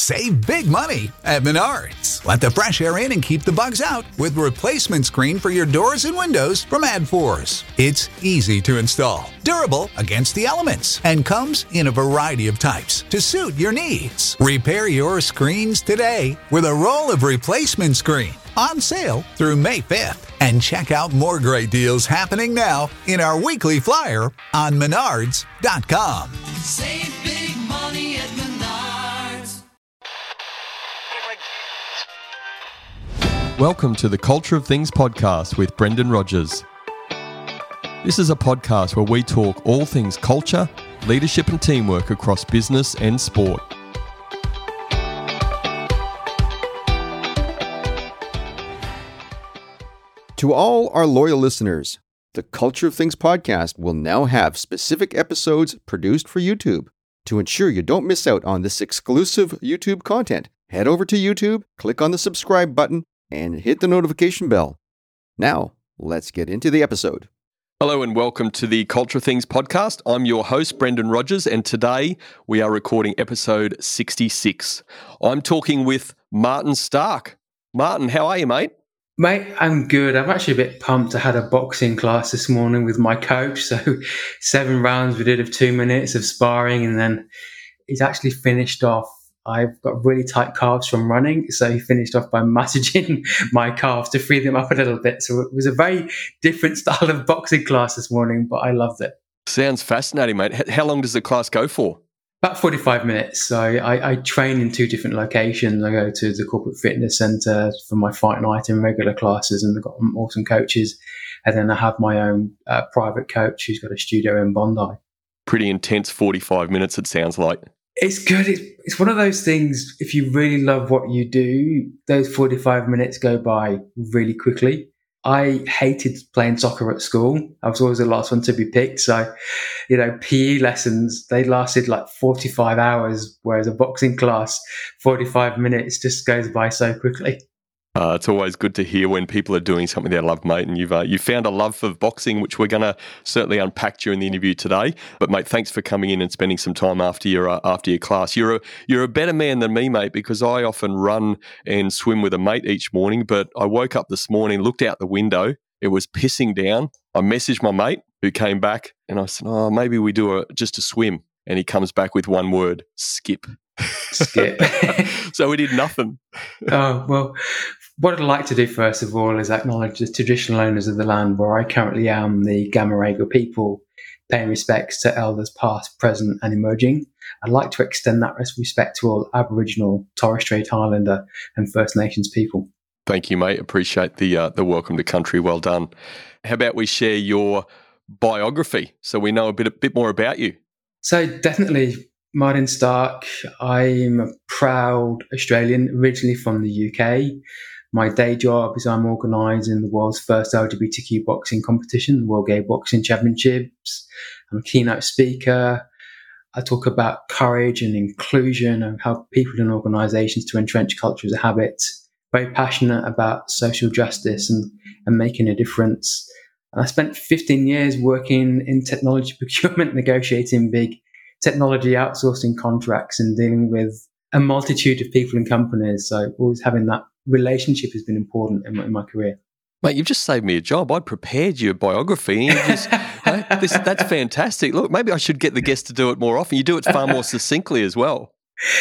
Save big money at Menards. Let the fresh air in and keep the bugs out with replacement screen for your doors and windows from AdForce. It's easy to install, durable against the elements, and comes in a variety of types to suit your needs. Repair your screens today with a roll of replacement screen on sale through May 5th. And check out more great deals happening now in our weekly flyer on Menards.com. Save big money at Menards. Welcome to the Culture of Things podcast with Brendan Rogers. This is a podcast where we talk all things culture, leadership and teamwork across business and sport. To all our loyal listeners, the Culture of Things podcast will now have specific episodes produced for YouTube. To ensure you don't miss out on this exclusive YouTube content, head over to YouTube, click on the subscribe button, and hit the notification bell. Now, let's get into the episode. Hello and welcome to the Culture of Things podcast. I'm your host, Brendan Rogers, and today we are recording episode 66. I'm talking with Martin Stark. Martin, how are you, mate? Mate, I'm good. I'm actually a bit pumped. I had a boxing class this morning with my coach. So 7 rounds we did of 2 minutes of sparring, and then he's actually finished off. I've got really tight calves from running, so he finished off by massaging my calves to free them up a little bit. So it was a very different style of boxing class this morning, but I loved it. Sounds fascinating, mate. How long does the class go for? About 45 minutes. So I train in 2 different locations. I go to the Corporate Fitness Centre for my fight night and regular classes, and I've got awesome coaches. And then I have my own private coach who's got a studio in Bondi. Pretty intense 45 minutes, it sounds like. It's good. It's one of those things, if you really love what you do, those 45 minutes go by really quickly. I hated playing soccer at school. I was always the last one to be picked. So, PE lessons, they lasted like 45 hours, whereas a boxing class, 45 minutes just goes by so quickly. It's always good to hear when people are doing something they love, mate, and you've found a love for boxing, which we're going to certainly unpack during the interview today. But mate, thanks for coming in and spending some time after your class. You're a better man than me, mate, because I often run and swim with a mate each morning. But I woke up this morning, looked out the window, it was pissing down. I messaged my mate who came back, and I said, maybe we do just a swim. And he comes back with one word: skip. Skip. So we did nothing. Oh, well, what I'd like to do first of all is acknowledge the traditional owners of the land where I currently am, the Gamarega people, paying respects to elders past, present and emerging. I'd like to extend that respect to all Aboriginal, Torres Strait Islander and First Nations people. Thank you, mate. Appreciate the welcome to country. Well done. How about we share your biography so we know a bit more about you? So definitely Martin Stark. I'm a proud Australian, originally from the UK. My day job is I'm organising the world's first LGBTQ boxing competition, the World Gay Boxing Championships. I'm a keynote speaker. I talk about courage and inclusion and how people in organisations to entrench culture as a habit. Very passionate about social justice and making a difference. And I spent 15 years working in technology procurement, negotiating big technology outsourcing contracts and dealing with a multitude of people and companies. So always having that relationship has been important in my career. Mate, you've just saved me a job. I prepared your biography. And that's fantastic. Look, maybe I should get the guests to do it more often. You do it far more succinctly as well.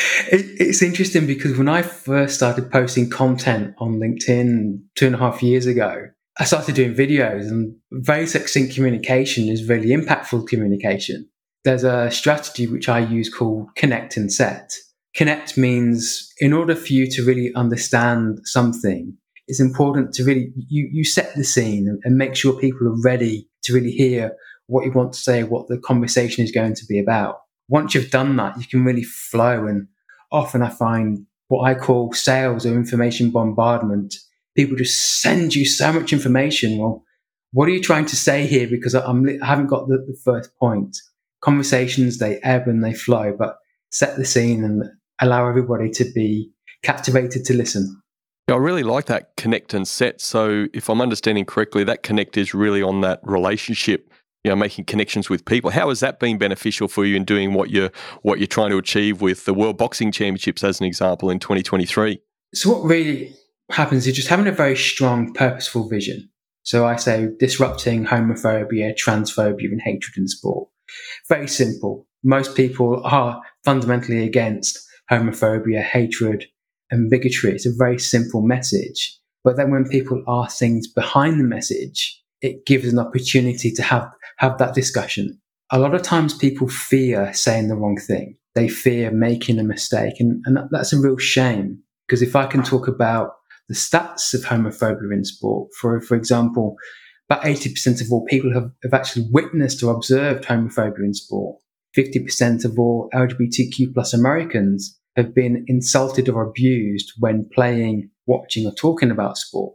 It's interesting because when I first started posting content on LinkedIn 2.5 years ago, I started doing videos, and very succinct communication is really impactful communication. There's a strategy which I use called connect and set. Connect means in order for you to really understand something, it's important to really, you set the scene and make sure people are ready to really hear what you want to say, what the conversation is going to be about. Once you've done that, you can really flow. And often I find what I call sales or information bombardment. People just send you so much information. Well, what are you trying to say here? Because I haven't got the first point. Conversations, they ebb and they flow, but set the scene and allow everybody to be captivated to listen. I really like that connect and set. So if I'm understanding correctly, that connect is really on that relationship making connections with people. How has that been beneficial for you in doing what you're trying to achieve with the World Boxing Championships, as an example, in 2023? So what really happens is just having a very strong, purposeful vision. So I say disrupting homophobia, transphobia, and hatred in sport. Very simple. Most people are fundamentally against homophobia, hatred, and bigotry. It's a very simple message. But then when people ask things behind the message, it gives an opportunity to have that discussion. A lot of times people fear saying the wrong thing. They fear making a mistake. And that's a real shame, because if I can talk about the stats of homophobia in sport, for example, about 80% of all people have actually witnessed or observed homophobia in sport. 50% of all LGBTQ plus Americans have been insulted or abused when playing, watching, or talking about sport.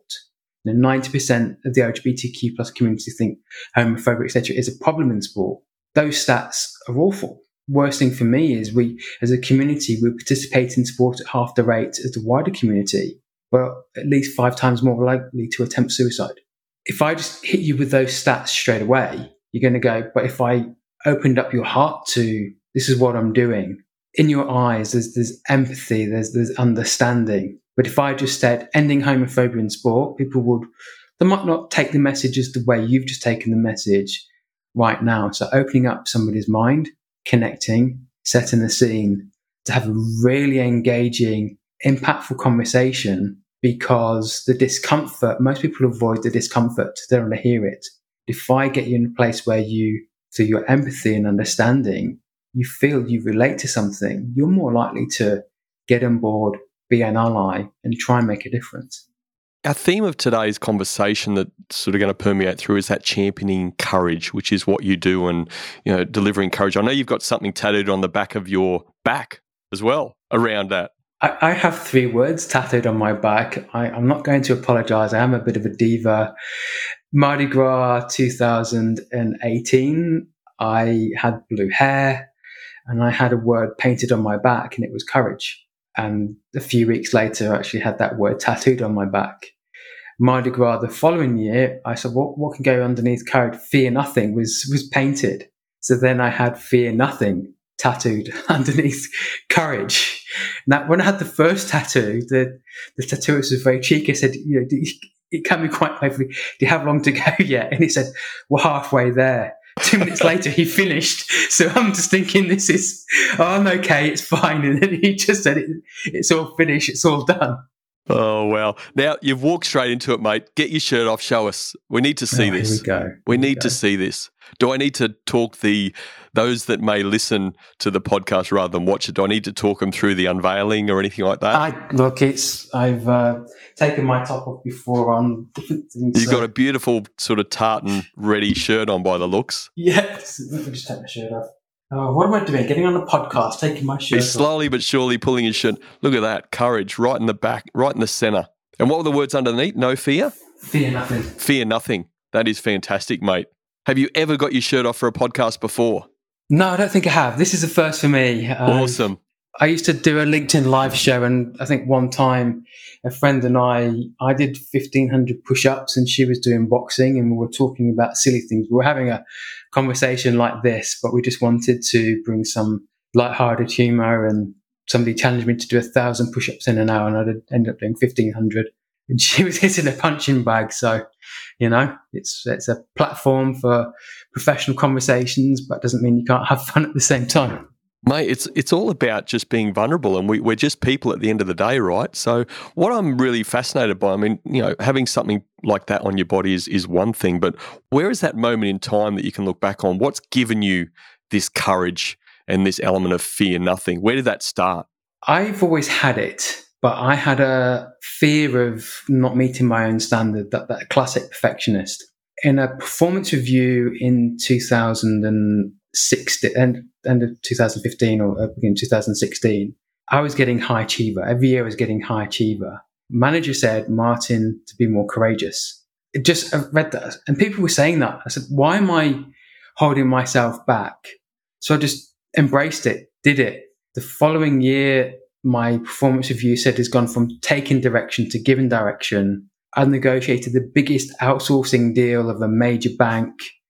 90% of the LGBTQ plus community think homophobia, etc., is a problem in sport. Those stats are awful. Worst thing for me is we, as a community, we participate in sport at half the rate as the wider community, but at least 5 times more likely to attempt suicide. If I just hit you with those stats straight away, you're going to go, but if I opened up your heart to, this is what I'm doing, in your eyes, there's empathy, there's understanding. But if I just said ending homophobia in sport, they might not take the message as the way you've just taken the message right now. So opening up somebody's mind, connecting, setting the scene to have a really engaging, impactful conversation, because the discomfort, most people avoid the discomfort. They don't want to hear it. If I get you in a place where through your empathy and understanding, you feel you relate to something, you're more likely to get on board, be an ally, and try and make a difference. Our theme of today's conversation that's sort of going to permeate through is that championing courage, which is what you do, and delivering courage. I know you've got something tattooed on the back of your back as well around that. I have 3 words tattooed on my back. I'm not going to apologize. I am a bit of a diva. Mardi Gras 2018, I had blue hair and I had a word painted on my back, and it was courage. And a few weeks later, I actually had that word tattooed on my back. Mardi Gras the following year, I said, what can go underneath courage? Fear nothing was painted. So then I had fear nothing tattooed underneath courage. Now, when I had the first tattoo, the tattooist was very cheeky. I said, it can be quite painful. Do you have long to go yet? And he said, we're halfway there. 2 minutes later, he finished. So I'm just thinking, I'm okay, it's fine. And then he just said, it's all finished, it's all done. Oh, wow. Now, you've walked straight into it, mate. Get your shirt off, show us. We need to see this. Here we go. We need to see this. Do I need to talk those that may listen to the podcast rather than watch it, do I need to talk them through the unveiling or anything like that? I've taken my top off before on different things. You've got a beautiful sort of tartan ready shirt on by the looks. Yes. Let me just take my shirt off. Oh, what am I doing? Getting on a podcast, taking my shirt off. Slowly but surely pulling your shirt. Look at that. Courage right in the back, right in the centre. And what were the words underneath? No fear? Fear nothing. Fear nothing. That is fantastic, mate. Have you ever got your shirt off for a podcast before? No, I don't think I have. This is the first for me. Awesome. I used to do a LinkedIn live show, and I think one time a friend and I did 1,500 push-ups, and she was doing boxing, and we were talking about silly things. We were having a conversation like this, but we just wanted to bring some lighthearted humour, and somebody challenged me to do 1,000 push-ups in an hour, and I ended up doing 1,500. And she was hitting a punching bag. So, it's a platform for professional conversations, but doesn't mean you can't have fun at the same time. Mate, it's all about just being vulnerable, and we're just people at the end of the day, right? So what I'm really fascinated by, having something like that on your body is one thing, but where is that moment in time that you can look back on? What's given you this courage and this element of fear nothing? Where did that start? I've always had it, but I had a fear of not meeting my own standard, that classic perfectionist. In a performance review in 2016, end of 2015 or beginning 2016, I was getting high achiever. Every year I was getting high achiever. Manager said, Martin, to be more courageous. I read that, and people were saying that. I said, why am I holding myself back? So I just embraced it, did it. The following year, my performance review said it's gone from taking direction to giving direction. I negotiated the biggest outsourcing deal of a major bank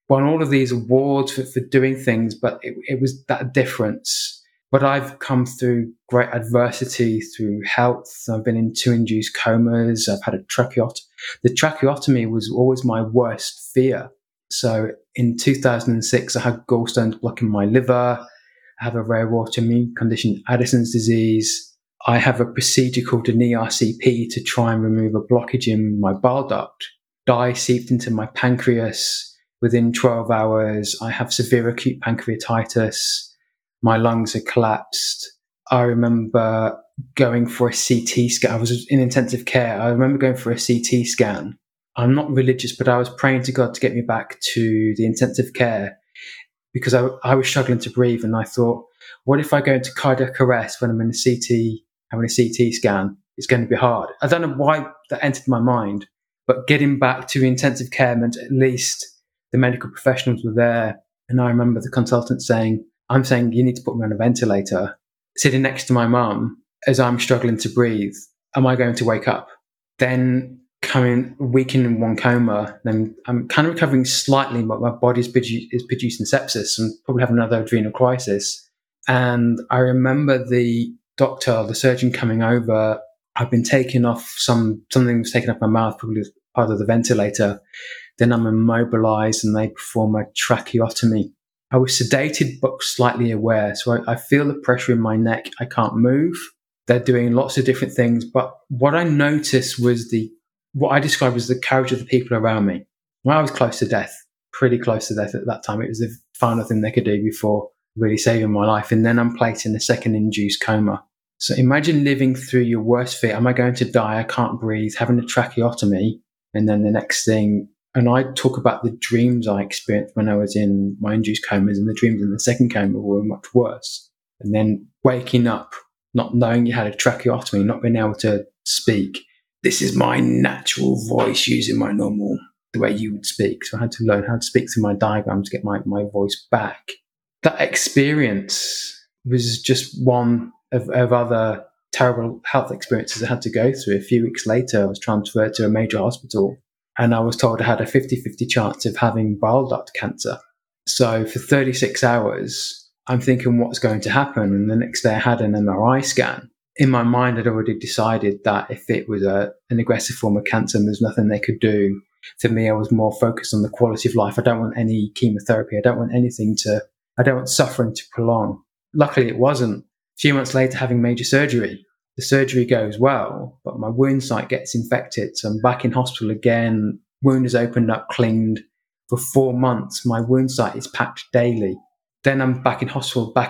won all of these awards for doing things, but it was that difference. But I've come through great adversity through health. I've been in 2 induced comas. I've had a tracheotomy. The tracheotomy was always my worst fear. So in 2006, I had gallstones blocking my liver. I have a rare autoimmune condition, Addison's disease. I have a procedure called an ERCP to try and remove a blockage in my bile duct. Dye seeped into my pancreas within 12 hours. I have severe acute pancreatitis. My lungs had collapsed. I remember going for a CT scan. I was in intensive care. I remember going for a CT scan. I'm not religious, but I was praying to God to get me back to the intensive care because I was struggling to breathe. And I thought, what if I go into cardiac arrest when I'm in a CT, having a CT scan? It's going to be hard. I don't know why that entered my mind, but getting back to intensive care meant at least the medical professionals were there. And I remember the consultant saying, I'm saying, you need to put me on a ventilator. Sitting next to my mum as I'm struggling to breathe. Am I going to wake up? Then coming a week in one coma, then I'm kind of recovering slightly, but my body is producing sepsis and probably have another adrenal crisis. And I remember the doctor, the surgeon coming over. I've been taken off something was taken off my mouth, probably part of the ventilator. Then I'm immobilized and they perform a tracheotomy. I was sedated but slightly aware. So I feel the pressure in my neck. I can't move. They're doing lots of different things. But what I noticed was what I described as the courage of the people around me. When I was close to death, pretty close to death at that time, it was the final thing they could do before really saving my life. And then I'm placed in a second induced coma. So imagine living through your worst fear. Am I going to die? I can't breathe, having a tracheotomy. And then the next thing, and I talk about the dreams I experienced when I was in my induced comas, and the dreams in the second coma were much worse. And then waking up, not knowing you had a tracheotomy, not being able to speak. This is my natural voice using the way you would speak. So I had to learn how to speak through my diagram to get my voice back. That experience was just one of other terrible health experiences I had to go through. A few weeks later, I was transferred to a major hospital and I was told I had a 50-50 chance of having bile duct cancer. So for 36 hours, I'm thinking what's going to happen. And the next day I had an MRI scan. In my mind, I'd already decided that if it was an aggressive form of cancer and there's nothing they could do, for me, I was more focused on the quality of life. I don't want any chemotherapy. I don't want suffering to prolong. Luckily, it wasn't. A few months later, having major surgery. The surgery goes well, but my wound site gets infected. So I'm back in hospital again. Wound is opened up, cleaned. For 4 months, my wound site is packed daily. Then I'm back in hospital. I'm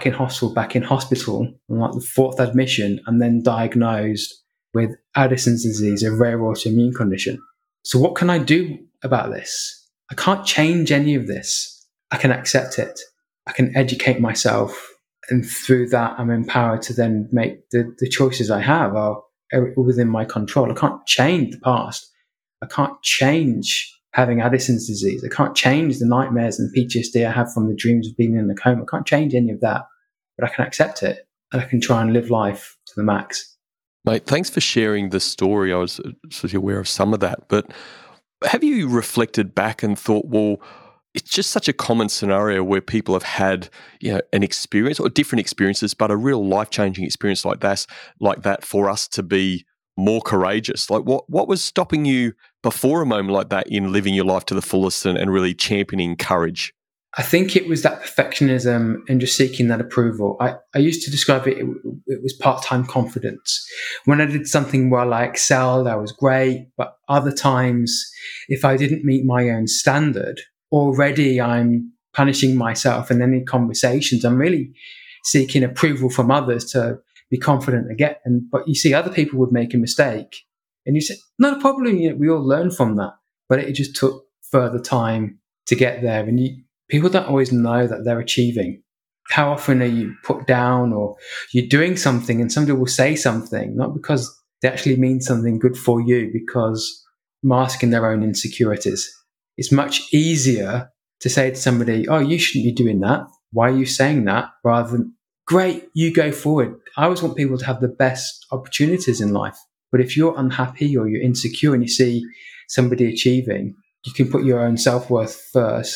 like the 4th admission and then diagnosed with Addison's disease, a rare autoimmune condition. So what can I do about this? I can't change any of this. I can accept it. I can educate myself. And through that, I'm empowered to then make the choices I have are within my control. I can't change the past. I can't change having Addison's disease. I can't change the nightmares and PTSD I have from the dreams of being in a coma. I can't change any of that, but I can accept it and I can try and live life to the max. Mate, thanks for sharing the story. I was sort of aware of some of that, but have you reflected back and thought, well, it's just such a common scenario where people have had, an experience or different experiences, but a real life-changing experience like that for us to be more courageous? Like what was stopping you before a moment like that in living your life to the fullest and really championing courage? I think it was that perfectionism and just seeking that approval. I used to describe it was part-time confidence. When I did something well, I excelled, I was great. But other times, if I didn't meet my own standard, already I'm punishing myself. And then in conversations, I'm really seeking approval from others to be confident again. But you see, other people would make a mistake. And you say, not a problem, we all learn from that. But it just took further time to get there. And people don't always know that they're achieving. How often are you put down or you're doing something and somebody will say something, not because they actually mean something good for you, because masking their own insecurities. It's much easier to say to somebody, oh, you shouldn't be doing that. Why are you saying that? Rather than, great, you go forward. I always want people to have the best opportunities in life. But if you're unhappy or you're insecure and you see somebody achieving, you can put your own self-worth first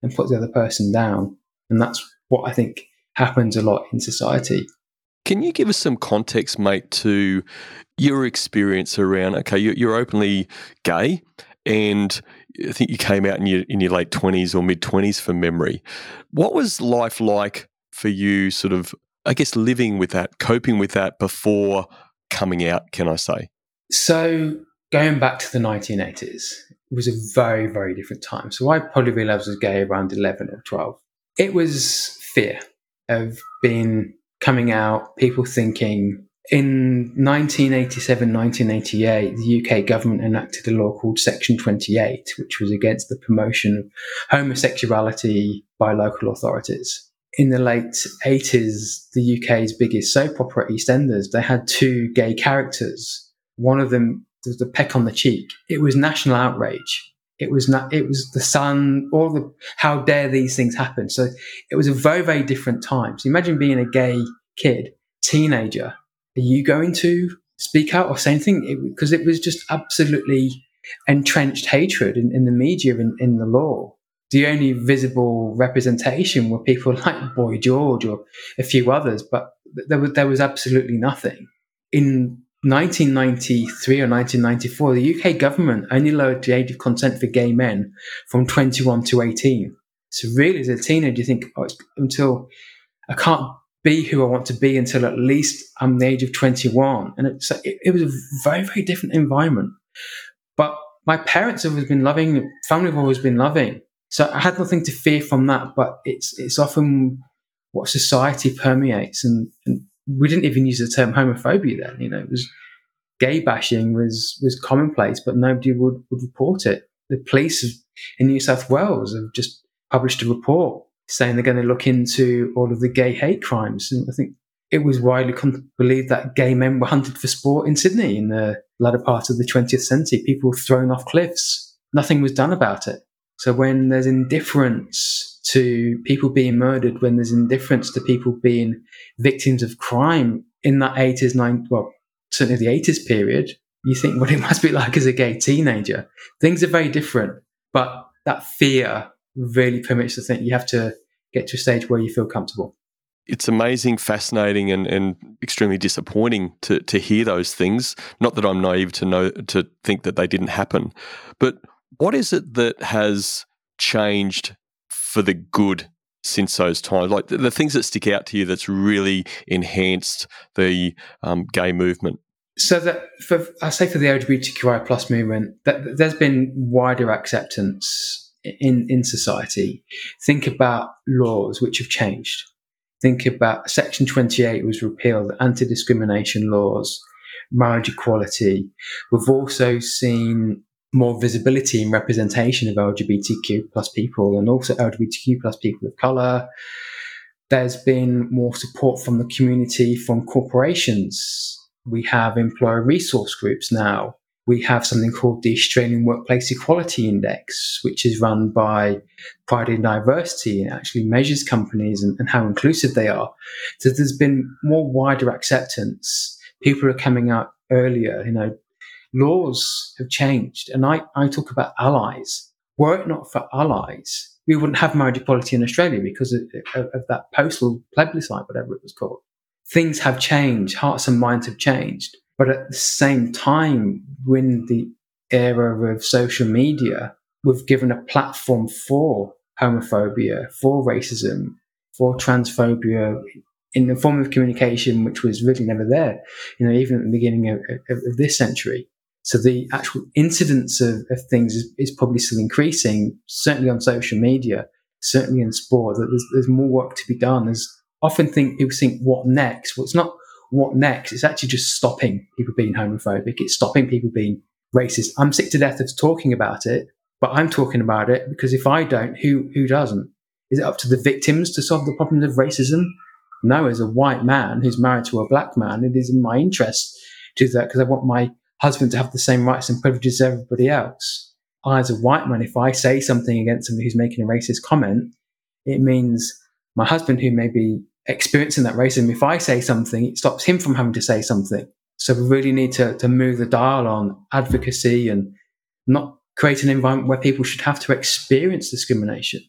and put the other person down. And that's what I think happens a lot in society. Can you give us some context, mate, to your experience around, okay, you're openly gay, and I think you came out in your late 20s or mid-20s from memory. What was life like for you, sort of, I guess, living with that, coping with that before coming out, can I say? So going back to the 1980s, it was a very, very different time. So I probably realised I was gay around 11 or 12. It was fear of coming out, people thinking. In 1987, 1988, the UK government enacted a law called Section 28, which was against the promotion of homosexuality by local authorities. In the late 80s, the UK's biggest soap opera, EastEnders, they had two gay characters. One of them was the peck on the cheek. It was national outrage. It was the Sun, how dare these things happen? So it was a very, very different time. So imagine being a gay kid, teenager. Are you going to speak out or say anything? Because it was just absolutely entrenched hatred in the media, in the law. The only visible representation were people like Boy George or a few others, but there was absolutely nothing. In 1993 or 1994, the UK government only lowered the age of consent for gay men from 21 to 18. So really, as a teenager, you think, until I can't be who I want to be until at least I'm the age of 21. And it was a very, very different environment. But my parents have always been loving, family have always been loving. So I had nothing to fear from that, but it's often what society permeates. And we didn't even use the term homophobia then. It was gay bashing was commonplace, but nobody would report it. The police in New South Wales have just published a report saying they're going to look into all of the gay hate crimes. And I think it was widely believed that gay men were hunted for sport in Sydney in the latter part of the 20th century. People were thrown off cliffs. Nothing was done about it. So when there's indifference to people being murdered, when there's indifference to people being victims of crime in that 80s, certainly the 80s period, you think, well, it must be like as a gay teenager. Things are very different, but that fear really permits to think you have to get to a stage where you feel comfortable. It's amazing, fascinating, and extremely disappointing to hear those things. Not that I'm naive to think that they didn't happen, but what is it that has changed for the good since those times? Like the things that stick out to you that's really enhanced the gay movement? So for the LGBTQI plus movement, that there's been wider acceptance in society. Think about laws which have changed. Think about Section 28 was repealed, anti-discrimination laws, marriage equality. We've also seen more visibility and representation of LGBTQ plus people, and also LGBTQ plus people of colour. There's been more support from the community, from corporations. We have employer resource groups now. We have something called the Australian Workplace Equality Index, which is run by Pride in Diversity and actually measures companies and how inclusive they are. So there's been more wider acceptance. People are coming out earlier. Laws have changed. And I talk about allies. Were it not for allies, we wouldn't have marriage equality in Australia because of that postal plebiscite, whatever it was called. Things have changed. Hearts and minds have changed. But at the same time, when the era of social media, we've given a platform for homophobia, for racism, for transphobia in the form of communication, which was really never there, even at the beginning of this century. So the actual incidence of things is probably still increasing, certainly on social media, certainly in sport. There's more work to be done. People think, what next? Well, it's not what next. It's actually just stopping people being homophobic. It's stopping people being racist. I'm sick to death of talking about it, but I'm talking about it because if I don't, who doesn't? Is it up to the victims to solve the problems of racism? No, as a white man who's married to a black man, it is in my interest to do that because I want my husband to have the same rights and privileges as everybody else. I, as a white man, if I say something against somebody who's making a racist comment, it means my husband, who may be experiencing that racism, if I say something, it stops him from having to say something. So we really need to move the dial on advocacy and not create an environment where people should have to experience discrimination.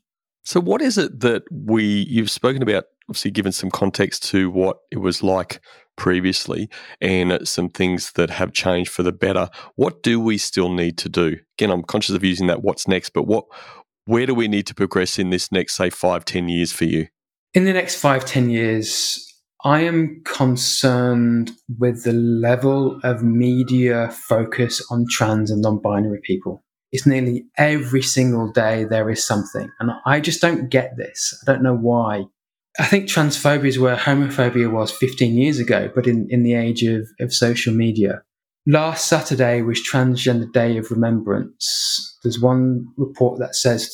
So what is it that you've spoken about, obviously given some context to what it was like previously and some things that have changed for the better. What do we still need to do? Again, I'm conscious of using that what's next, but where do we need to progress in this next, say, 5-10 years for you? In the next 5-10 years, I am concerned with the level of media focus on trans and non-binary people. It's nearly every single day there is something. And I just don't get this. I don't know why. I think transphobia is where homophobia was 15 years ago, but in the age of social media. Last Saturday was Transgender Day of Remembrance. There's one report that says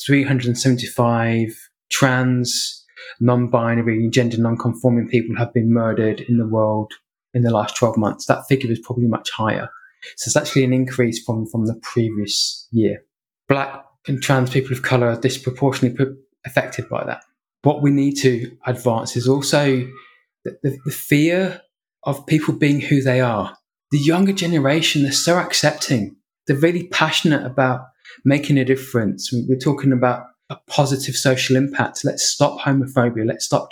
375 trans, non-binary, gender non-conforming people have been murdered in the world in the last 12 months. That figure is probably much higher. So it's actually an increase from the previous year. Black and trans people of colour are disproportionately affected by that. What we need to advance is also the fear of people being who they are. The younger generation, they're so accepting. They're really passionate about making a difference. We're talking about a positive social impact. Let's stop homophobia. Let's stop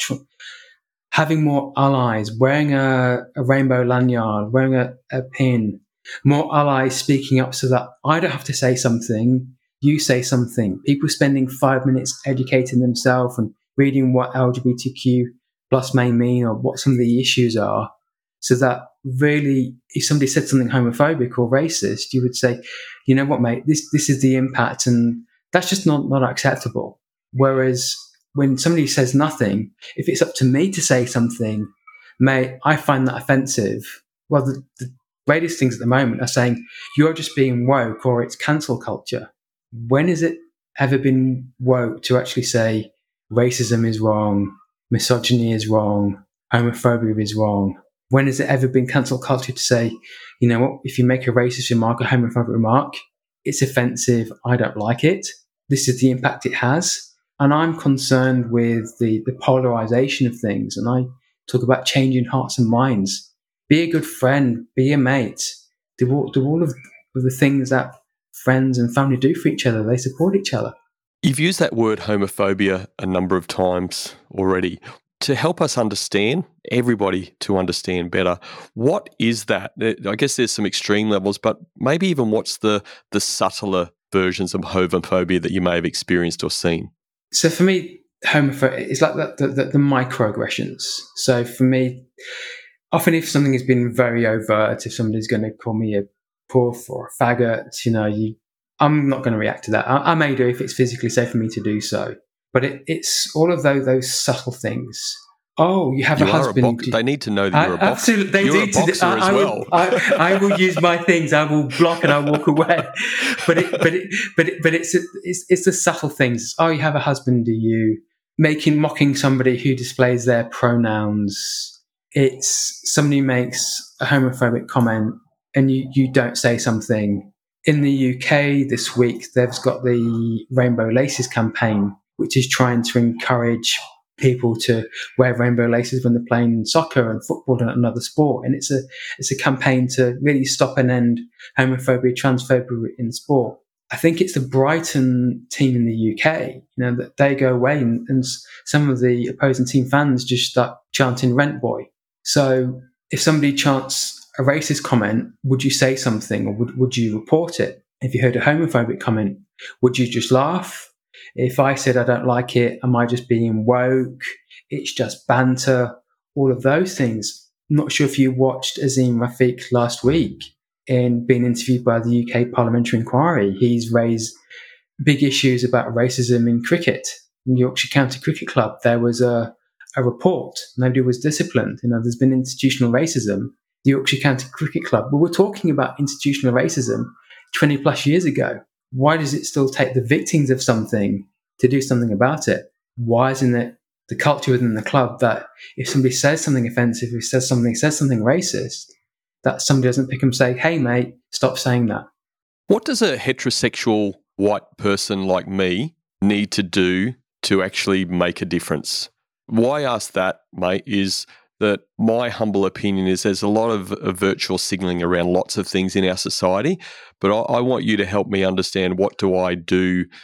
having more allies, wearing a rainbow lanyard, wearing a pin, more allies speaking up so that I don't have to say something, you say something. People spending 5 minutes educating themselves and reading what LGBTQ plus may mean or what some of the issues are, so that really, if somebody said something homophobic or racist, you would say, you know what, mate, this is the impact, and that's just not acceptable. Whereas when somebody says nothing, if it's up to me to say something, mate, I find that offensive. Well, the greatest things at the moment are saying you're just being woke or it's cancel culture. When has it ever been woke to actually say racism is wrong, misogyny is wrong, homophobia is wrong? When has it ever been cancel culture to say, you know what, if you make a racist remark, a homophobic remark, it's offensive, I don't like it. This is the impact it has. And I'm concerned with the polarization of things. And I talk about changing hearts and minds. Be a good friend, be a mate. Do all of the things that friends and family do for each other. They support each other. You've used that word homophobia a number of times already. To help us understand, everybody to understand better, what is that? I guess there's some extreme levels, but maybe even what's the subtler versions of homophobia that you may have experienced or seen? So for me, homophobia is like the microaggressions. So for me, often if something has been very overt, if somebody's going to call me a poof or a faggot, I'm not going to react to that. I may do if it's physically safe for me to do so. But it's all of those subtle things. Oh, you have a husband. They need to know that you're a boxer. Absolutely, they you're need a boxer to. as well. I will use my things. I will block and I walk away. But it's the subtle things. Oh, you have a husband. Do you mocking somebody who displays their pronouns? It's somebody makes a homophobic comment and you don't say something. In the UK this week, they've got the Rainbow Laces campaign, which is trying to encourage people to wear rainbow laces when they're playing soccer and football and another sport. And it's a campaign to really stop and end homophobia, transphobia in sport. I think it's the Brighton team in the UK, that they go away and some of the opposing team fans just start chanting Rent Boy. So if somebody chants a racist comment, would you say something or would you report it? If you heard a homophobic comment, would you just laugh? If I said I don't like it, am I just being woke? It's just banter, all of those things. I'm not sure if you watched Azim Rafiq last week in being interviewed by the UK Parliamentary Inquiry. He's raised big issues about racism in cricket. In Yorkshire County Cricket Club, there was a report. Nobody was disciplined. There's been institutional racism. The Yorkshire County Cricket Club, we were talking about institutional racism 20 plus years ago. Why does it still take the victims of something to do something about it? Why isn't it the culture within the club that if somebody says something offensive, if says something racist, that somebody doesn't pick and say, hey, mate, stop saying that? What does a heterosexual white person like me need to do to actually make a difference? Why I ask that, mate, is that my humble opinion is there's a lot of virtual signalling around lots of things in our society, but I want you to help me understand what do I do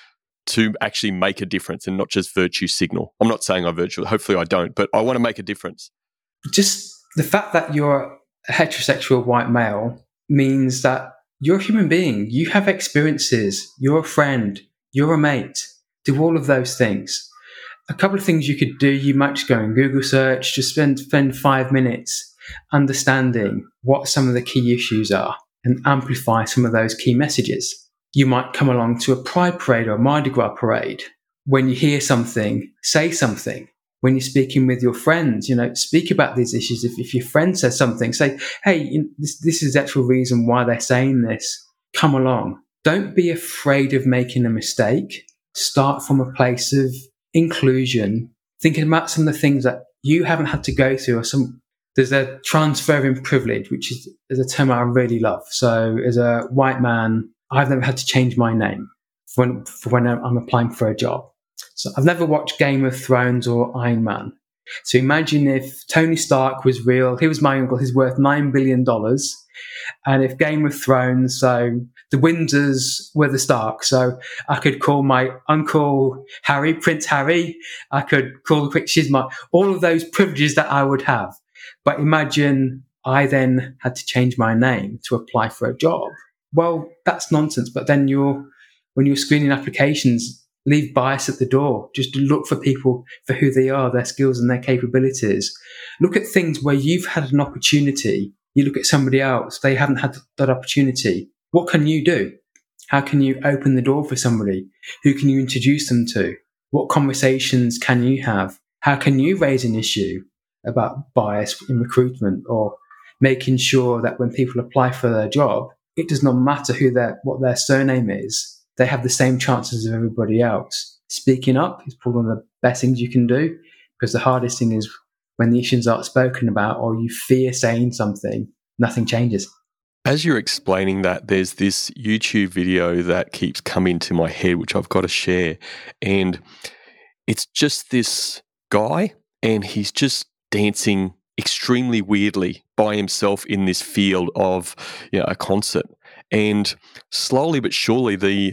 to actually make a difference and not just virtue signal? I'm not saying I virtue, hopefully I don't, but I want to make a difference. Just the fact that you're a heterosexual white male means that you're a human being. You have experiences. You're a friend. You're a mate. Do all of those things. A couple of things you could do. You might just go and Google search, just spend 5 minutes understanding what some of the key issues are and amplify some of those key messages. You might come along to a Pride parade or a Mardi Gras parade. When you hear something, say something. When you're speaking with your friends, speak about these issues. If your friend says something, say, hey, this is the actual reason why they're saying this. Come along. Don't be afraid of making a mistake. Start from a place of inclusion, thinking about some of the things that you haven't had to go through. There's a transferring privilege, which is a term I really love. So as a white man, I've never had to change my name for when I'm applying for a job. So I've never watched Game of Thrones or Iron Man. So imagine if Tony Stark was real. He was my uncle. He's worth $9 billion. And if Game of Thrones, so the Windsors were the Starks. So I could call my uncle Harry, Prince Harry. I could call the quick Shizma, all of those privileges that I would have. But imagine I then had to change my name to apply for a job. Well, that's nonsense. But then when you're screening applications, leave bias at the door. Just look for people for who they are, their skills and their capabilities. Look at things where you've had an opportunity. You look at somebody else, they haven't had that opportunity. What can you do? How can you open the door for somebody? Who can you introduce them to? What conversations can you have? How can you raise an issue about bias in recruitment, or making sure that when people apply for their job, it does not matter what their surname is. They have the same chances as everybody else. Speaking up is probably one of the best things you can do, because the hardest thing is when the issues aren't spoken about or you fear saying something, nothing changes. As you're explaining that, there's this YouTube video that keeps coming to my head, which I've got to share. And it's just this guy, and he's just dancing extremely weirdly by himself in this field of a concert. And slowly but surely, the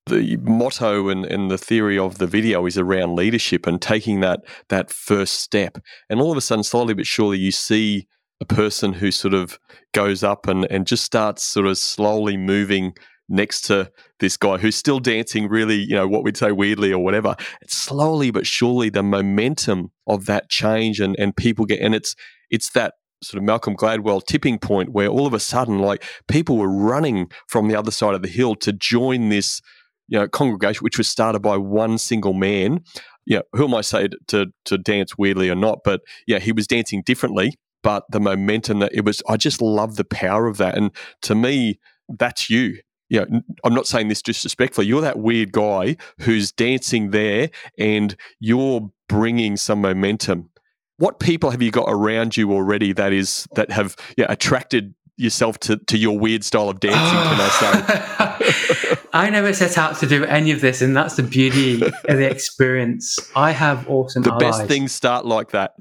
motto and the theory of the video is around leadership and taking that first step. And all of a sudden, slowly but surely, you see a person who sort of goes up and just starts sort of slowly moving next to this guy who's still dancing really, what we'd say weirdly or whatever. It's slowly but surely the momentum of that change and people get, and it's that sort of Malcolm Gladwell tipping point where all of a sudden, like, people were running from the other side of the hill to join this, congregation, which was started by one single man. Who am I say to dance weirdly or not? But he was dancing differently. But the momentum that it was, I just love the power of that. And to me, that's you. I'm not saying this disrespectfully. You're that weird guy who's dancing there, and you're bringing some momentum. What people have you got around you already that have attracted yourself to your weird style of dancing, can I say? I never set out to do any of this, and that's the beauty of the experience. I have awesome allies. The best things start like that.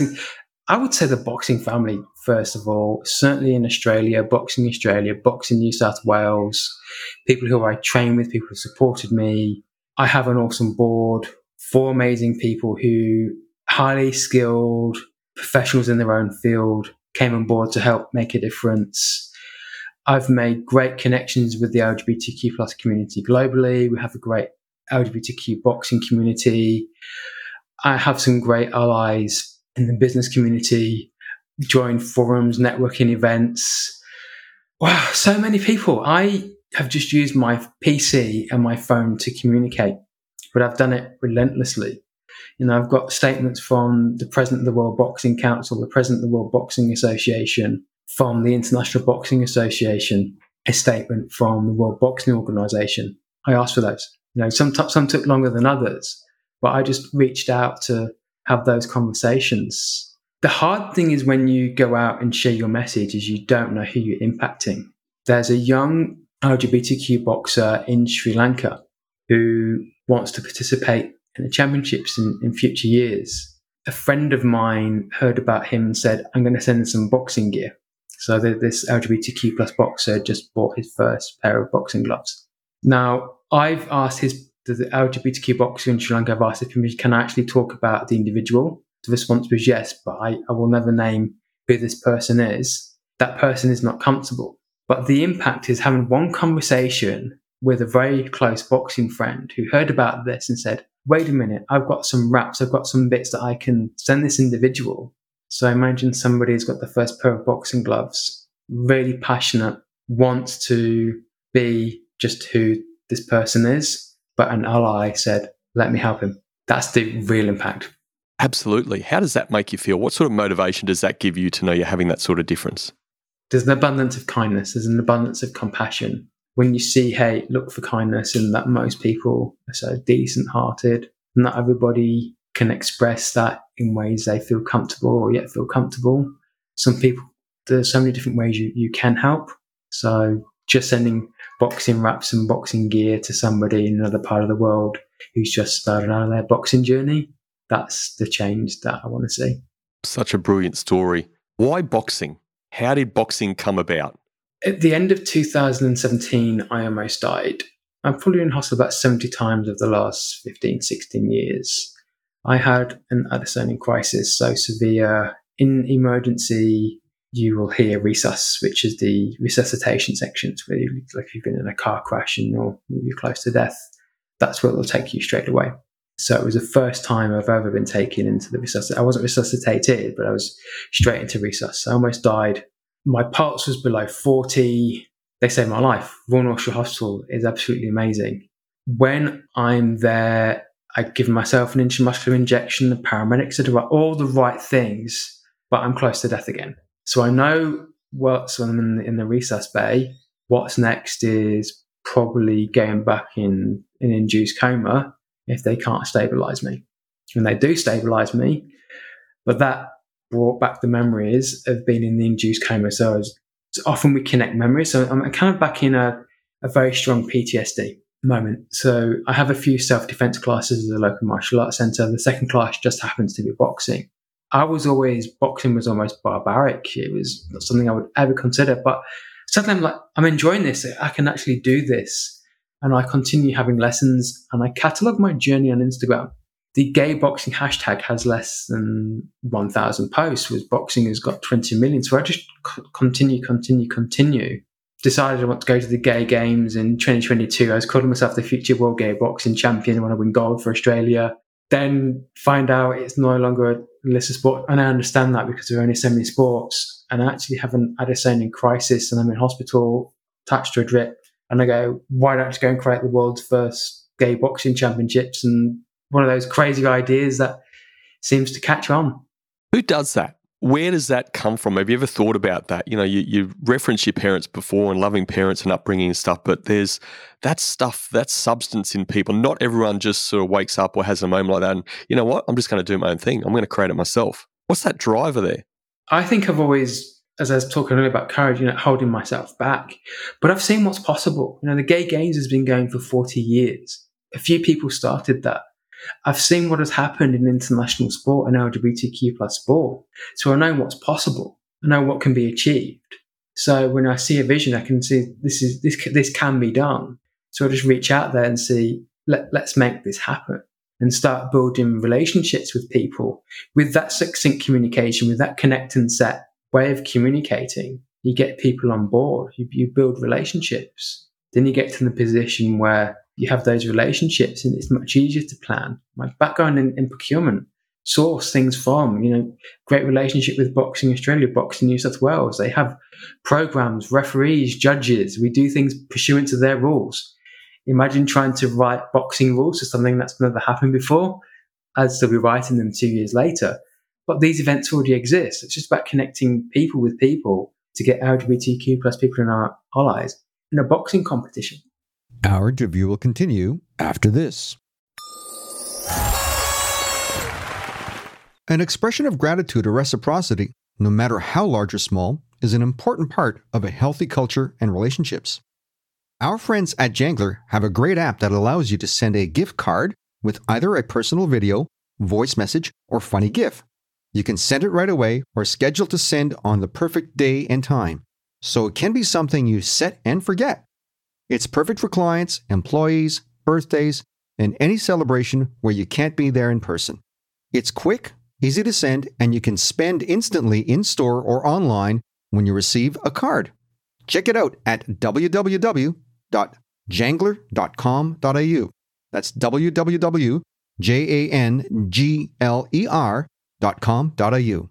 I would say the boxing family, first of all, certainly in Australia, Boxing New South Wales, people who I train with, people who supported me. I have an awesome board, 4 amazing people who highly skilled professionals in their own field came on board to help make a difference. I've made great connections with the LGBTQ plus community globally. We have a great LGBTQ boxing community. I have some great allies in the business community, join forums, networking events. Wow, so many people. I have just used my PC and my phone to communicate, but I've done it relentlessly. I've got statements from the president of the World Boxing Council, the president of the World Boxing Association, from the International Boxing Association, a statement from the World Boxing Organization. I asked for those. Some took longer than others, but I just reached out to have those conversations. The hard thing is when you go out and share your message is you don't know who you're impacting. There's a young LGBTQ boxer in Sri Lanka who wants to participate in the championships in future years. A friend of mine heard about him and said, I'm going to send him some boxing gear. So this LGBTQ plus boxer just bought his first pair of boxing gloves. Now, I've asked his the LGBTQ boxer in Sri Lanka have asked if can I actually talk about the individual? The response was yes, but I will never name who this person is. That person is not comfortable. But the impact is having one conversation with a very close boxing friend who heard about this and said, wait a minute, I've got some wraps, I've got some bits that I can send this individual. So imagine somebody's got the first pair of boxing gloves, really passionate, wants to be just who this person is, but an ally said, let me help him. That's the real impact. Absolutely. How does that make you feel? What sort of motivation does that give you to know you're having that sort of difference? There's an abundance of kindness. There's an abundance of compassion. When you see, hey, look for kindness, and that most people are so decent-hearted, and not everybody can express that in ways they feel comfortable or yet feel comfortable. Some people, there's so many different ways you can help. So just sending boxing wraps and boxing gear to somebody in another part of the world who's just started out their boxing journey, that's the change that I want to see. Such a brilliant story. Why boxing? How did boxing come about? At the end of 2017, I almost died. I've probably been in hospital about 70 times over the last 15, 16 years. I had an Addisonian crisis so severe. In emergency, you will hear resus, which is the resuscitation sections, where like if you've been in a car crash and you're close to death, that's where they'll take you straight away. So it was the first time I've ever been taken into the resuscitation. I wasn't resuscitated, but I was straight into resus. I almost died. My pulse was below 40. They saved my life. Royal North Shore Hospital is absolutely amazing. When I'm there, I give myself an intramuscular injection. The paramedics are doing all the right things, but I'm close to death again. So I know what's when I'm in the resus bay. What's next is probably going back in an induced coma if they can't stabilize me. And they do stabilize me, but that brought back the memories of being in the induced coma. So often we connect memories. So I'm kind of back in a very strong PTSD moment. So I have a few self-defense classes at the local martial arts center. The second class just happens to be boxing. Boxing was almost barbaric. It was not something I would ever consider, but suddenly I'm enjoying this. I can actually do this. And I continue having lessons, and I catalog my journey on Instagram. The gay boxing hashtag has less than 1,000 posts, whereas boxing has got 20 million. So I just continue. Decided I want to go to the gay games in 2022. I was calling myself the future world gay boxing champion. I want to win gold for Australia. Then find out it's no longer a list of sport. And I understand that because there are only so many sports. And I actually have an Addisonian crisis, and I'm in hospital, attached to a drip. And I go, why don't I just go and create the world's first gay boxing championships? And one of those crazy ideas that seems to catch on. Who does that? Where does that come from? Have you ever thought about that? You know, you referenced your parents before and loving parents and upbringing and stuff, but there's that stuff, that substance in people. Not everyone just sort of wakes up or has a moment like that and, you know what, I'm just going to do my own thing. I'm going to create it myself. What's that driver there? I think I've always, as I was talking earlier about courage, holding myself back. But I've seen what's possible. The Gay Games has been going for 40 years. A few people started that. I've seen what has happened in international sport and LGBTQ plus sport. So I know what's possible. I know what can be achieved. So when I see a vision, I can see this can be done. So I just reach out there and see, let's make this happen, and start building relationships with people with that succinct communication, with that connect and set way of communicating. You get people on board, you build relationships. Then you get to the position where you have those relationships and it's much easier to plan. My background in procurement, source things from, great relationship with Boxing Australia, Boxing New South Wales. They have programs, referees, judges. We do things pursuant to their rules. Imagine trying to write boxing rules for something that's never happened before. I'd still be writing them 2 years later. But these events already exist. It's just about connecting people with people to get LGBTQ plus people in our allies in a boxing competition. Our interview will continue after this. An expression of gratitude or reciprocity, no matter how large or small, is an important part of a healthy culture and relationships. Our friends at Jangler have a great app that allows you to send a gift card with either a personal video, voice message, or funny GIF. You can send it right away or schedule to send on the perfect day and time, so it can be something you set and forget. It's perfect for clients, employees, birthdays, and any celebration where you can't be there in person. It's quick, easy to send, and you can spend instantly in-store or online when you receive a card. Check it out at www.jangler.com.au. That's www.jangler.com.au.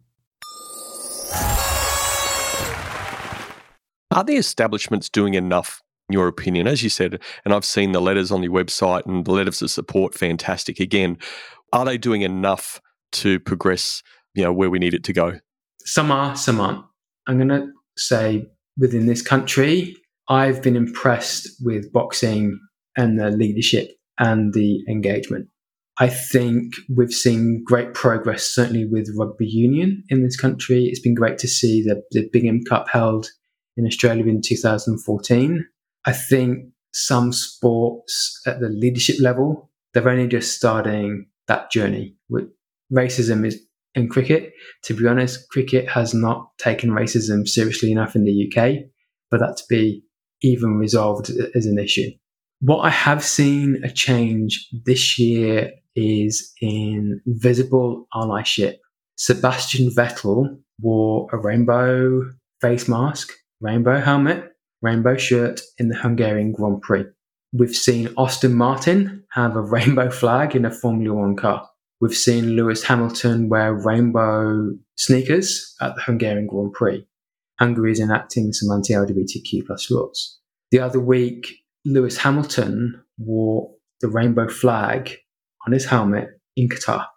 Are the establishments doing enough, in your opinion? As you said, and I've seen the letters on your website and the letters of support, fantastic. Again, are they doing enough to progress, where we need it to go? Some are, some aren't. I'm going to say within this country, I've been impressed with boxing and the leadership and the engagement. I think we've seen great progress, certainly with rugby union in this country. It's been great to see the Bingham Cup held in Australia in 2014. I think some sports at the leadership level, they're only just starting that journey. With racism is in cricket. To be honest, cricket has not taken racism seriously enough in the UK for that to be even resolved as an issue. What I have seen a change this year is in visible allyship. Sebastian Vettel wore a rainbow face mask, rainbow helmet, rainbow shirt in the Hungarian Grand Prix. We've seen Aston Martin have a rainbow flag in a Formula One car. We've seen Lewis Hamilton wear rainbow sneakers at the Hungarian Grand Prix. Hungary is enacting some anti-LGBTQ+ laws. The other week, Lewis Hamilton wore the rainbow flag on his helmet in Qatar.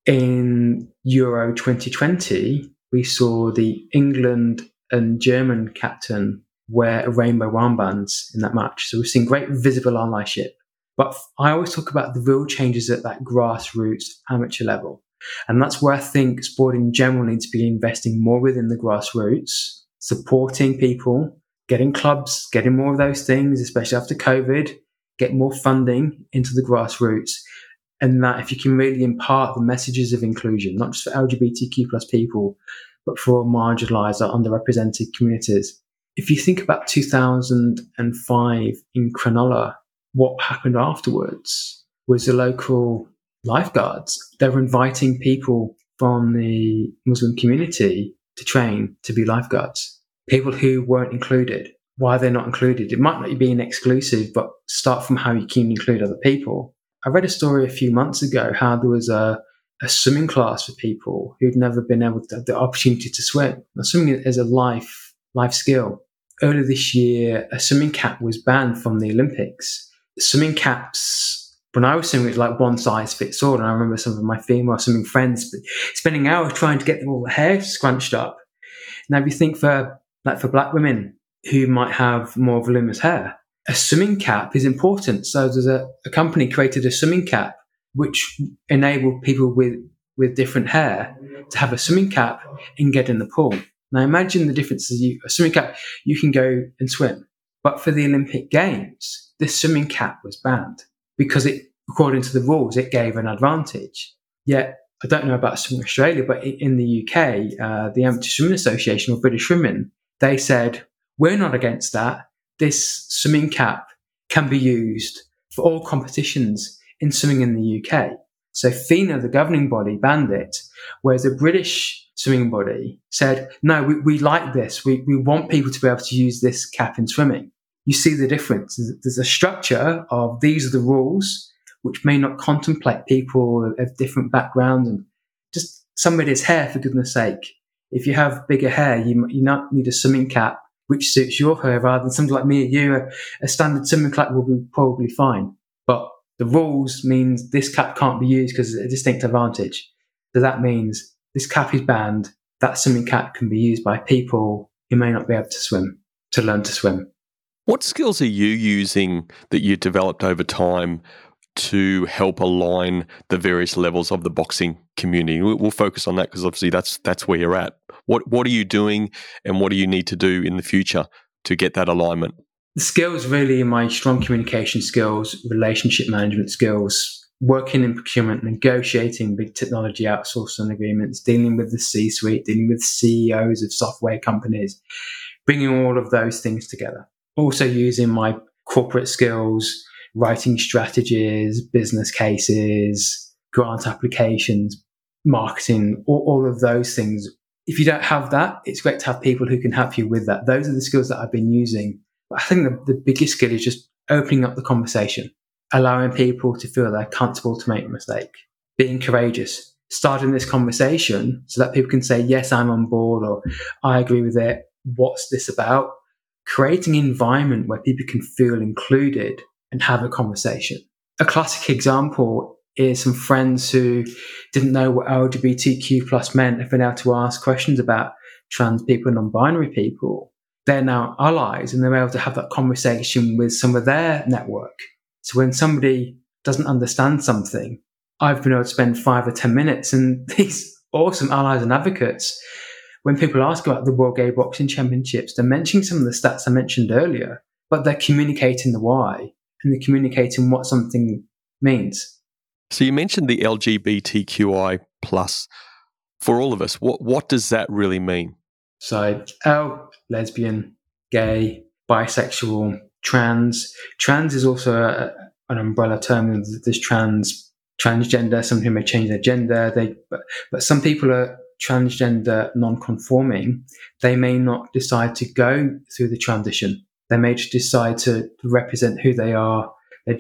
In Euro 2020, we saw the England and German captain wear rainbow armbands in that match. So we've seen great visible allyship. But I always talk about the real changes at that grassroots amateur level. And that's where I think sport in general needs to be investing more within the grassroots, supporting people, getting clubs, getting more of those things, especially after COVID, get more funding into the grassroots. And that if you can really impart the messages of inclusion, not just for LGBTQ+ people, but for marginalised or underrepresented communities. If you think about 2005 in Cronulla, what happened afterwards was the local lifeguards. They were inviting people from the Muslim community to train to be lifeguards. People who weren't included. Why they're not included? It might not be an exclusive, but start from how you can include other people. I read a story a few months ago how there was a swimming class for people who'd never been able to have the opportunity to swim. Now, swimming is a life skill. Earlier this year, a swimming cap was banned from the Olympics. Swimming caps, when I was swimming, it was like one size fits all. And I remember some of my female swimming friends spending hours trying to get all the hair scrunched up. Now, if you think for black women who might have more voluminous hair, a swimming cap is important. So there's a company created a swimming cap which enabled people with different hair to have a swimming cap and get in the pool. Now imagine the difference. A swimming cap, you can go and swim. But for the Olympic Games, this swimming cap was banned because according to the rules, it gave an advantage. Yet, I don't know about Swimming Australia, but in the UK, the Amateur Swimming Association or British Swimming, they said, we're not against that. This swimming cap can be used for all competitions in swimming in the UK. So FINA, the governing body, banned it, whereas the British swimming body said, no, we like this. We want people to be able to use this cap in swimming. You see the difference. There's a structure of these are the rules, which may not contemplate people of different backgrounds and just somebody's hair, for goodness sake. If you have bigger hair, you not need a swimming cap which suits your hair rather than somebody like me or you. A standard swimming cap will be probably fine. But the rules means this cap can't be used because it's a distinct advantage. So that means this cap is banned. That swimming cap can be used by people who may not be able to swim, to learn to swim. What skills are you using that you developed over time to help align the various levels of the boxing community? We'll focus on that because obviously that's where you're at. What are you doing and what do you need to do in the future to get that alignment? The skills really are my strong communication skills, relationship management skills, working in procurement, negotiating big technology outsourcing agreements, dealing with the C-suite, dealing with CEOs of software companies, bringing all of those things together. Also using my corporate skills, writing strategies, business cases, grant applications, marketing, all of those things. If you don't have that, it's great to have people who can help you with that. Those are the skills that I've been using. But I think the biggest skill is just opening up the conversation, allowing people to feel they're comfortable to make a mistake, being courageous, starting this conversation so that people can say, yes, I'm on board, or I agree with it. What's this about? Creating an environment where people can feel included and have a conversation. A classic example is some friends who didn't know what LGBTQ plus meant have been able to ask questions about trans people and non-binary people. They're now allies and they're able to have that conversation with some of their network. So when somebody doesn't understand something, I've been able to spend 5 or 10 minutes, and these awesome allies and advocates, when people ask about the World Gay Boxing Championships, they're mentioning some of the stats I mentioned earlier, but they're communicating the why and they're communicating what something means. So you mentioned the LGBTQI plus. For all of us, what does that really mean? So L, lesbian, gay, bisexual, trans. Trans is also an umbrella term. There's transgender, some who may change their gender. But some people are transgender non-conforming. They may not decide to go through the transition. They may just decide to represent who they are. Their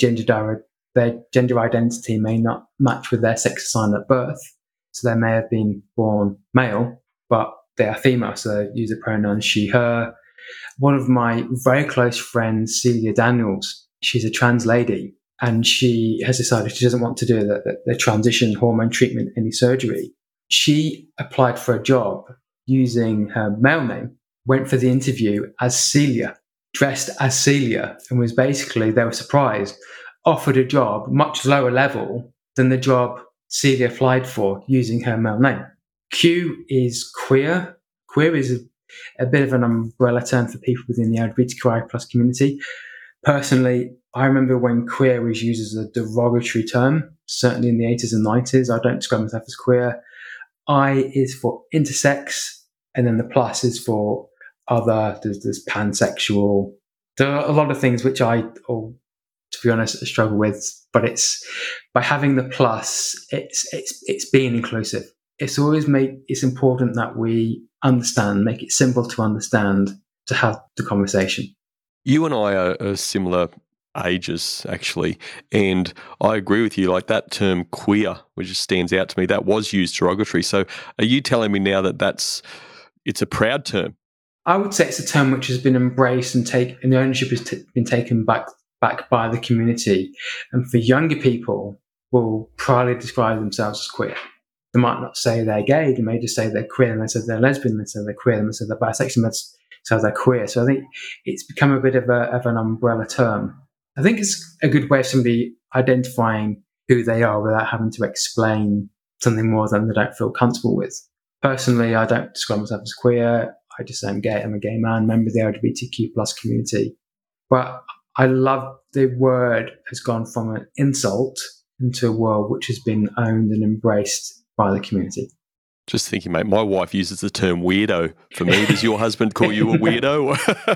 gender identity may not match with their sex assigned at birth. So they may have been born male, but they are female, so they use the pronouns she, her. One of my very close friends, Celia Daniels, she's a trans lady, and she has decided she doesn't want to do the transition hormone treatment, any surgery. She applied for a job using her male name, went for the interview as Celia, dressed as Celia, and was basically, they were surprised, offered a job much lower level than the job Celia applied for using her male name. Q is queer. Queer is a bit of an umbrella term for people within the LGBTQI plus community. Personally, I remember when queer was used as a derogatory term, certainly in the 80s and 90s. I don't describe myself as queer. I is for intersex, and then the plus is for other. There's pansexual. There are a lot of things which to be honest, struggle with. But it's by having the plus, it's being inclusive. It's important that we understand, make it simple to understand, to have the conversation. You and I are similar ages, actually, and I agree with you. Like that term queer, which just stands out to me, that was used derogatory. So are you telling me now that it's a proud term? I would say it's a term which has been embraced and the ownership has been taken back by the community. And for younger people, will proudly describe themselves as queer. They might not say they're gay, they may just say they're queer, and they say they're lesbian, they say they're queer, and they say they're bisexual, and they say they're queer. So I think it's become a bit of an umbrella term. I think it's a good way of somebody identifying who they are without having to explain something more than they don't feel comfortable with. Personally, I don't describe myself as queer. I just say I'm gay. I'm a gay man, member of the LGBTQ plus community. But I love the word has gone from an insult into a world which has been owned and embraced by the community. Just thinking, mate, my wife uses the term weirdo for me. Does your husband call you a weirdo?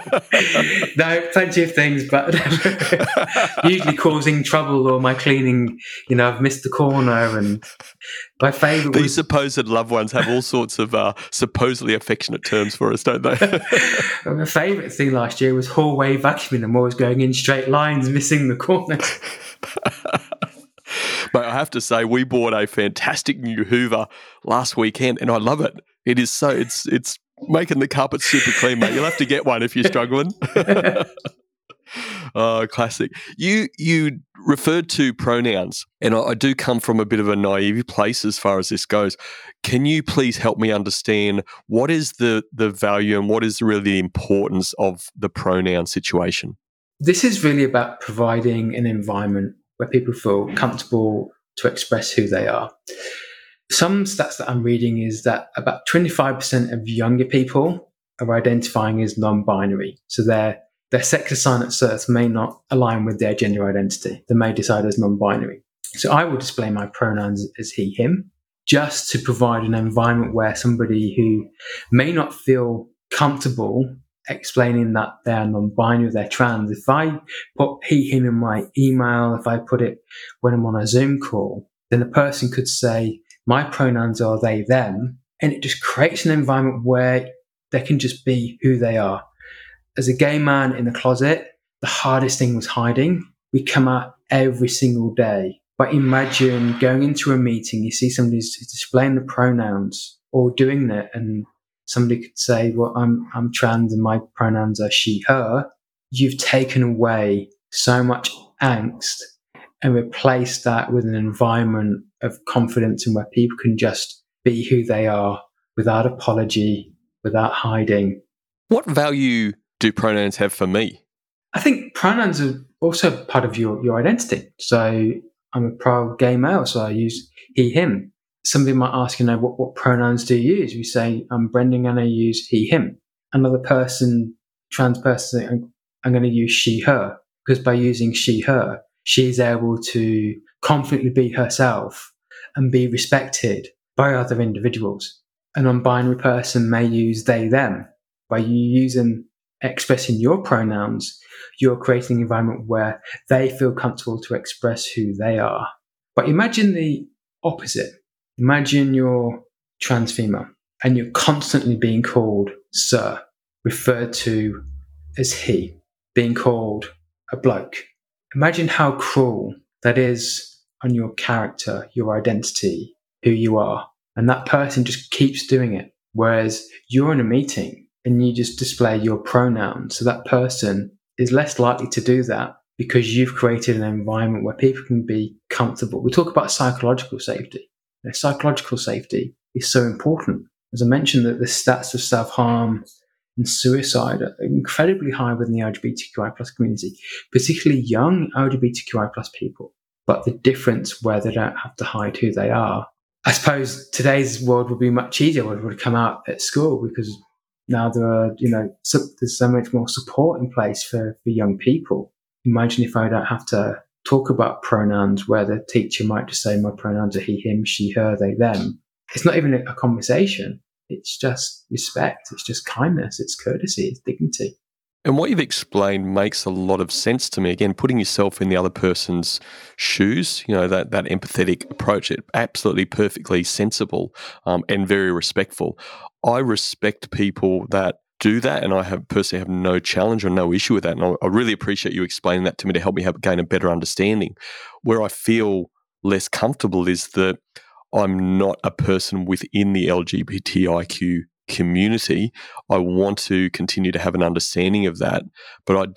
No, plenty of things, but usually causing trouble or my cleaning, I've missed the corner. And my favourite These supposed loved ones have all sorts of supposedly affectionate terms for us, don't they? My favourite thing last year was hallway vacuuming. I'm always going in straight lines, missing the corner. But I have to say, we bought a fantastic new Hoover last weekend, and I love it. It is so it's making the carpet super clean, mate. You'll have to get one if you're struggling. Oh, classic. You referred to pronouns, and I do come from a bit of a naive place as far as this goes. Can you please help me understand what is the value and what is really the importance of the pronoun situation? This is really about providing an environment where people feel comfortable to express who they are. Some stats that I'm reading is that about 25% of younger people are identifying as non-binary. So their sex assigned at birth may not align with their gender identity. They may decide as non-binary. So I will display my pronouns as he, him, just to provide an environment where somebody who may not feel comfortable explaining that they're non-binary, they're trans. If I put he, him in my email, if I put it when I'm on a Zoom call, then the person could say, my pronouns are they, them. And it just creates an environment where they can just be who they are. As a gay man in the closet, the hardest thing was hiding. We come out every single day. But imagine going into a meeting, you see somebody displaying the pronouns or doing that, and somebody could say, well, I'm trans and my pronouns are she, her. You've taken away so much angst and replaced that with an environment of confidence and where people can just be who they are without apology, without hiding. What value do pronouns have for me? I think pronouns are also part of your identity. So I'm a proud gay male, so I use he, him. Somebody might ask, what pronouns do you use? You say, I'm Brendan and I use he, him. Another person, trans person, I'm going to use she, her. Because by using she, her, she's able to confidently be herself and be respected by other individuals. A non-binary person may use they, them. By you expressing your pronouns, you're creating an environment where they feel comfortable to express who they are. But imagine the opposite. Imagine you're trans female and you're constantly being called sir, referred to as he, being called a bloke. Imagine how cruel that is on your character, your identity, who you are. And that person just keeps doing it. Whereas you're in a meeting and you just display your pronouns. So that person is less likely to do that because you've created an environment where people can be comfortable. We talk about psychological safety. Psychological safety is so important. As I mentioned, that the stats of self-harm and suicide are incredibly high within the LGBTQI plus community, particularly young LGBTQI plus people. But the difference where they don't have to hide who they are. I suppose today's world would be much easier when it would come out at school because now there's so much more support in place for young people. Imagine if I don't have to talk about pronouns where the teacher might just say my pronouns are he, him, she, her, they, them. It's not even a conversation. It's just respect. It's just kindness. It's courtesy. It's dignity. And what you've explained makes a lot of sense to me. Again, putting yourself in the other person's shoes, that empathetic approach, it absolutely perfectly sensible and very respectful. I respect people that do that, and I personally have no challenge or no issue with that. And I really appreciate you explaining that to me to help me gain a better understanding. Where I feel less comfortable is that I'm not a person within the LGBTIQ community. I want to continue to have an understanding of that, but I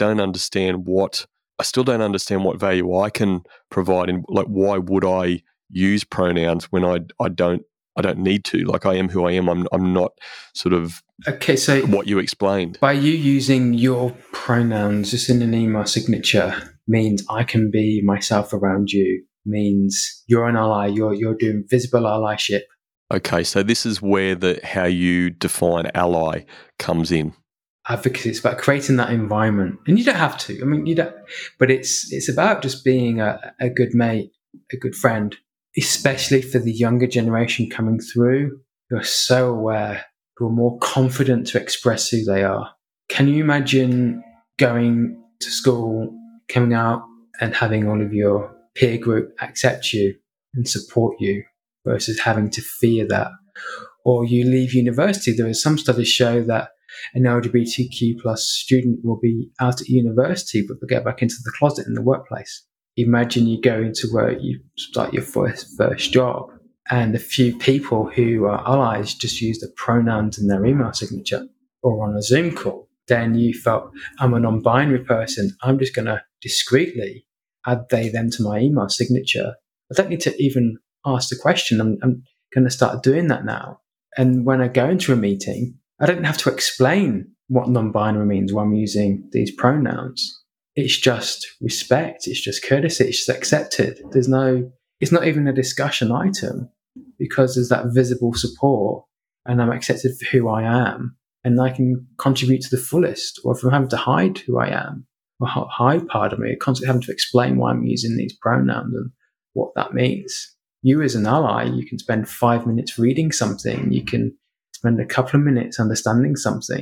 still don't understand what value I can provide. And why would I use pronouns when I don't need to? I am who I am. I'm not sort of so what you explained. By you using your pronouns just in an email signature means I can be myself around you, means you're an ally, you're doing visible allyship. Okay, so this is where how you define ally comes in. Advocacy, it's about creating that environment. And you don't have to. You don't, but it's about just being a good mate, a good friend, especially for the younger generation coming through who are so aware, who are more confident to express who they are. Can you imagine going to school, coming out and having all of your peer group accept you and support you versus having to fear that? Or you leave university. There are some studies show that an LGBTQ plus student will be out at university, but they'll get back into the closet in the workplace. Imagine you go into work, you start your first job, and a few people who are allies just use the pronouns in their email signature or on a Zoom call. Then you felt, I'm a non-binary person. I'm just going to discreetly add they, them to my email signature. I don't need to even ask the question. I'm going to start doing that now. And when I go into a meeting, I don't have to explain what non-binary means when I'm using these pronouns. It's just respect. It's just courtesy. It's just accepted. It's not even a discussion item because there's that visible support and I'm accepted for who I am and I can contribute to the fullest. Or if I'm having to hide who I am or hide part of me, constantly having to explain why I'm using these pronouns and what that means. You as an ally, you can spend 5 minutes reading something. You can spend a couple of minutes understanding something.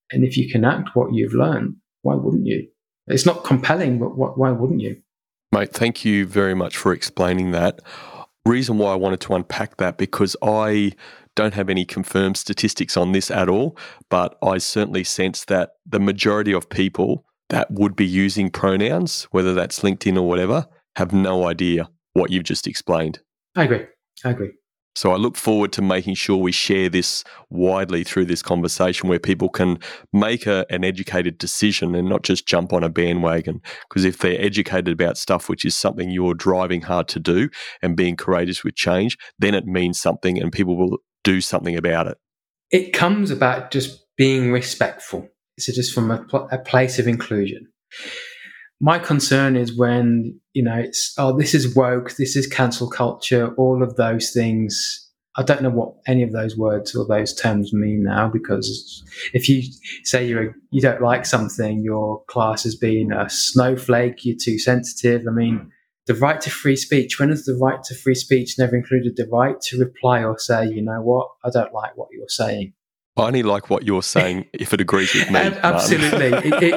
And if you can act what you've learned, why wouldn't you? It's not compelling, but why wouldn't you? Mate, thank you very much for explaining that. Reason why I wanted to unpack that, because I don't have any confirmed statistics on this at all, but I certainly sense that the majority of people that would be using pronouns, whether that's LinkedIn or whatever, have no idea what you've just explained. I agree. So I look forward to making sure we share this widely through this conversation where people can make an educated decision and not just jump on a bandwagon. Because if they're educated about stuff, which is something you're driving hard to do and being courageous with change, then it means something and people will do something about it. It comes about just being respectful. So just from a place of inclusion. My concern is when, it's, this is woke, this is cancel culture, all of those things. I don't know what any of those words or those terms mean now, because if you say you don't like something, your class as being a snowflake, you're too sensitive. I mean, the right to free speech, when has the right to free speech never included the right to reply or say, you know what, I don't like what you're saying? I only like what you're saying if it agrees with me. Absolutely.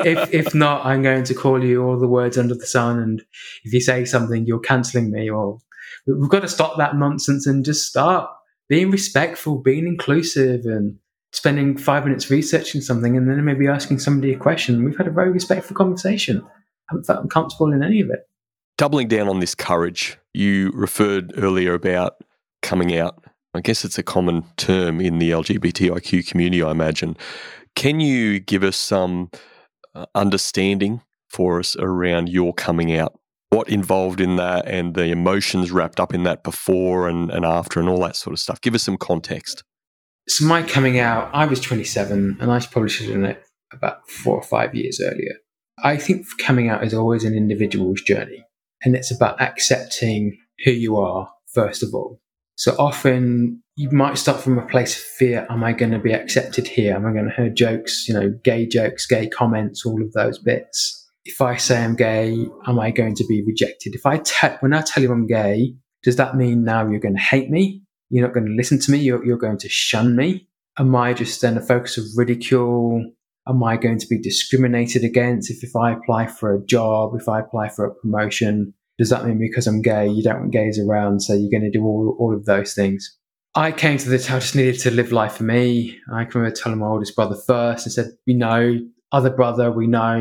If not, I'm going to call you all the words under the sun. And if you say something, you're cancelling me. Or we've got to stop that nonsense and just start being respectful, being inclusive, and spending 5 minutes researching something and then maybe asking somebody a question. We've had a very respectful conversation. I haven't felt uncomfortable in any of it. Doubling down on this courage, you referred earlier about coming out. I guess it's a common term in the LGBTIQ community, I imagine. Can you give us some understanding for us around your coming out? What involved in that and the emotions wrapped up in that before and after and all that sort of stuff? Give us some context. So my coming out, I was 27 and I probably should have done it about 4 or 5 years earlier. I think coming out is always an individual's journey, and it's about accepting who you are, first of all. So often you might start from a place of fear. Am I going to be accepted here? Am I going to hear jokes, gay jokes, gay comments, all of those bits? If I say I'm gay, am I going to be rejected? When I tell you I'm gay, does that mean now you're going to hate me? You're not going to listen to me? You're going to shun me? Am I just then a focus of ridicule? Am I going to be discriminated against if I apply for a job, if I apply for a promotion? Does that mean because I'm gay, you don't want gays around, so you're going to do all of those things? I came to this, I just needed to live life for me. I can remember telling my oldest brother first and said, other brother,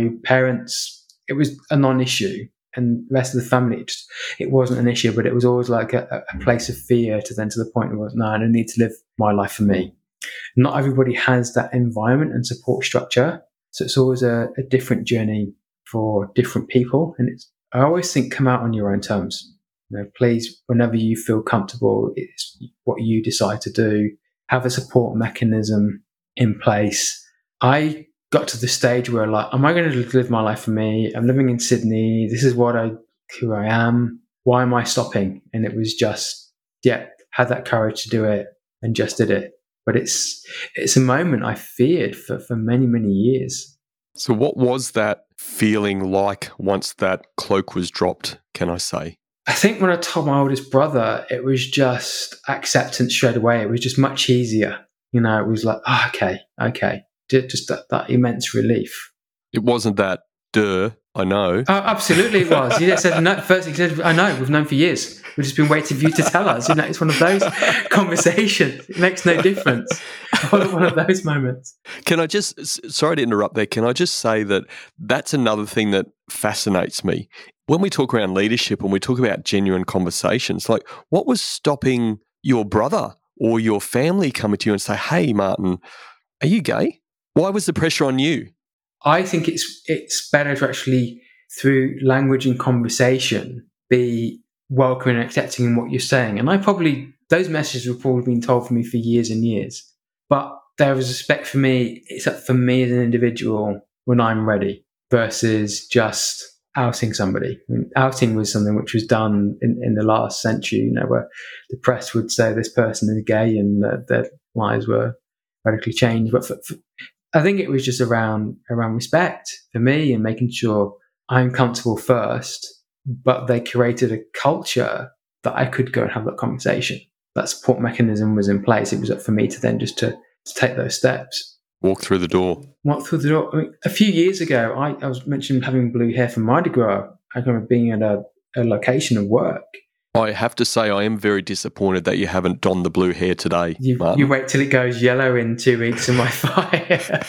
parents, it was a non-issue. And the rest of the family, it wasn't an issue, but it was always like a place of fear to the point where, no, I don't need to live my life for me. Not everybody has that environment and support structure. So it's always a different journey for different people. And I always think come out on your own terms. Please, whenever you feel comfortable, it's what you decide to do. Have a support mechanism in place. I got to the stage where am I going to live my life for me? I'm living in Sydney. This is who I am. Why am I stopping? And it was just, had that courage to do it and just did it. But it's a moment I feared for many, many years. So what was that feeling like once that cloak was dropped, can I say? I think when I told my oldest brother, it was just acceptance straight away. It was just much easier. It was like, okay. Just that immense relief. It wasn't that, I know. Oh, absolutely it was. He said, no, first he said, I know, we've known for years. We've just been waiting for you to tell us. It's one of those conversations. It makes no difference. One of those moments. Can I sorry to interrupt there, can I just say that that's another thing that fascinates me. When we talk around leadership and we talk about genuine conversations, like what was stopping your brother or your family coming to you and say, hey, Martin, are you gay? Why was the pressure on you? I think it's better to actually, through language and conversation, be welcoming and accepting in what you're saying. And those messages were probably being told for me for years and years. But there was respect for me. It's up for me as an individual when I'm ready versus just outing somebody. Outing was something which was done in the last century, where the press would say this person is gay and their lives were radically changed. But I think it was just around respect for me and making sure I'm comfortable first, but they curated a culture that I could go and have that conversation. That support mechanism was in place. It was up for me to then just to take those steps. Walk through the door. Walk through the door. I mean, a few years ago, I was mentioned having blue hair from Mardi Gras. I remember being at a location of work. I have to say, I am very disappointed that you haven't donned the blue hair today, Martin. You wait till it goes yellow in 2 weeks in my fire.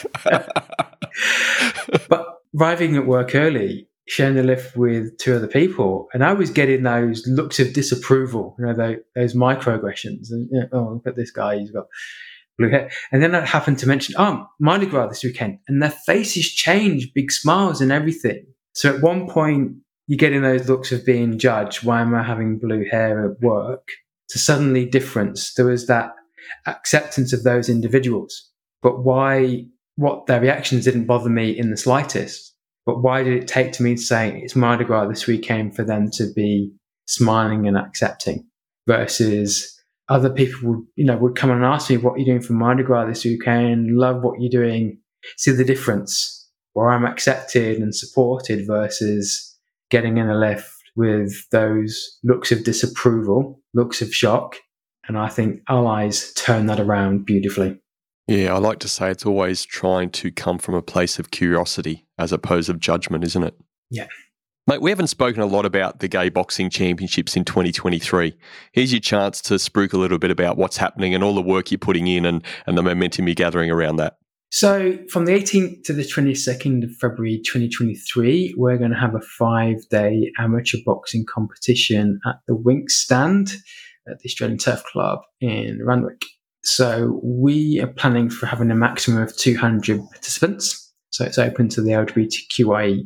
But arriving at work early, sharing the lift with two other people, and I was getting those looks of disapproval, those microaggressions. And, oh, look at this guy, he's got blue hair. And then I happened to mention, Mardi Gras this weekend, and their faces changed, big smiles and everything. So at one point, you're getting those looks of being judged. Why am I having blue hair at work? To suddenly difference. There was that acceptance of those individuals. But what their reactions didn't bother me in the slightest. But why did it take to me to say it's Mardi Gras this weekend for them to be smiling and accepting versus other people would come and ask me, what are you doing for Mardi Gras this weekend? Love what you're doing. See the difference where I'm accepted and supported versus getting in a lift with those looks of disapproval, looks of shock. And I think Allies turn that around beautifully. Yeah, I like to say it's always trying to come from a place of curiosity as opposed to judgment, isn't it? Yeah. Mate, we haven't spoken a lot about the Gay Boxing Championships in 2023. Here's your chance to spruik a little bit about what's happening and all the work you're putting in and the momentum you're gathering around that. So from the 18th to the 22nd of February 2023, we're going to have a 5-day amateur boxing competition at the Wink Stand at the Australian Turf Club in Randwick. So we are planning for having a maximum of 200 participants. So it's open to the LGBTQIA+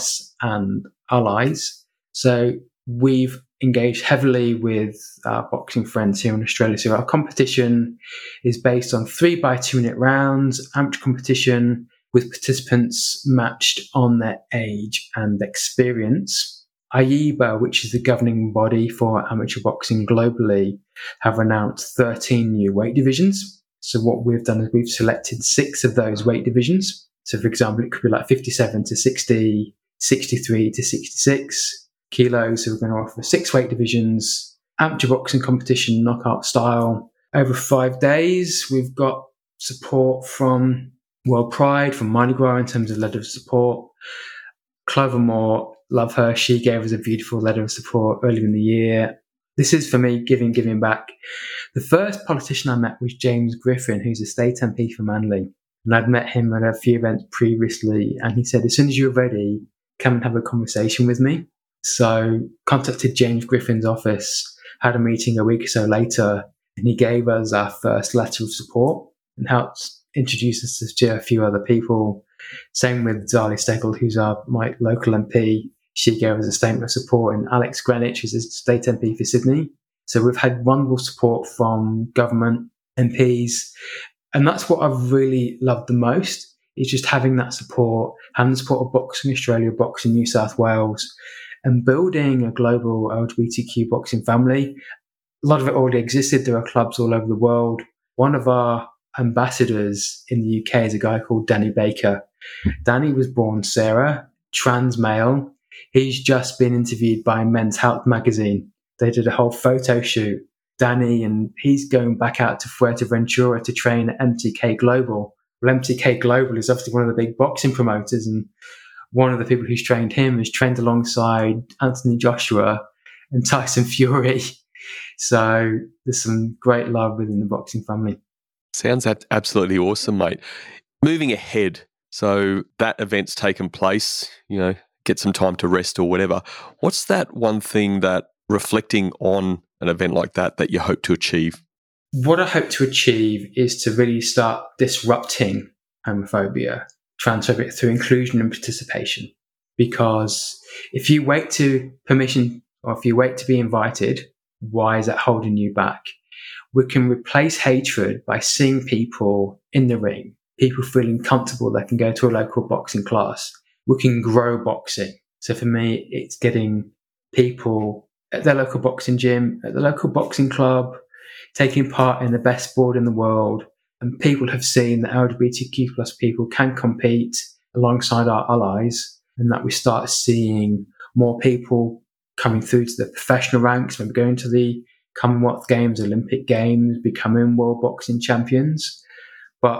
and allies. So we've engaged heavily with our boxing friends here in Australia. So our competition is based on 3 by 2 minute rounds, amateur competition with participants matched on their age and experience. AIBA, which is the governing body for amateur boxing globally, have announced 13 new weight divisions. So what we've done is we've selected 6 of those weight divisions. So for example, it could be like 57 to 60, 63 to 66 kilos. So we're going to offer 6 weight divisions, amateur boxing competition, knockout style. Over 5 days, we've got support from World Pride, from Mardi Gras in terms of letter of support. Clover Moore, love her. She gave us a beautiful letter of support earlier in the year. This is, for me, giving back. The first politician I met was James Griffin, who's a state MP for Manly. And I'd met him at a few events previously. And he said, as soon as you're ready, come and have a conversation with me. So contacted James Griffin's office, had a meeting a week or so later, and he gave us our first letter of support and helped introduce us to a few other people. Same with Zali Steggall, who's my local MP. She gave us a statement of support, and Alex Greenwich, who's a state MP for Sydney. So we've had wonderful support from government, MPs, and that's what I've really loved the most, is just having that support, having the support of Boxing Australia, Boxing New South Wales, and building a global LGBTQ boxing family. A lot of it already existed. There are clubs all over the world. One of our ambassadors in the UK is a guy called Danny Baker. Danny was born Sarah, trans male. He's just been interviewed by Men's Health magazine. They did a whole photo shoot. Danny, and he's going back out to Fuerteventura to train at MTK Global. Well, MTK Global is obviously one of the big boxing promoters, and one of the people who's trained him has trained alongside Anthony Joshua and Tyson Fury. So there's some great love within the boxing family. Sounds absolutely awesome, mate. Moving ahead, so that event's taken place, get some time to rest or whatever. What's that one thing that, reflecting on an event like that you hope to achieve? What I hope to achieve is to really start disrupting homophobia, transphobia through inclusion and participation. Because if you wait to permission or if you wait to be invited, why is that holding you back? We can replace hatred by seeing people in the ring, people feeling comfortable they can go to a local boxing class. We can grow boxing. So for me, it's getting people at their local boxing gym, at the local boxing club, taking part in the best sport in the world. And people have seen that LGBTQ plus people can compete alongside our allies, and that we start seeing more people coming through to the professional ranks, maybe going to the Commonwealth Games, Olympic Games, becoming world boxing champions. But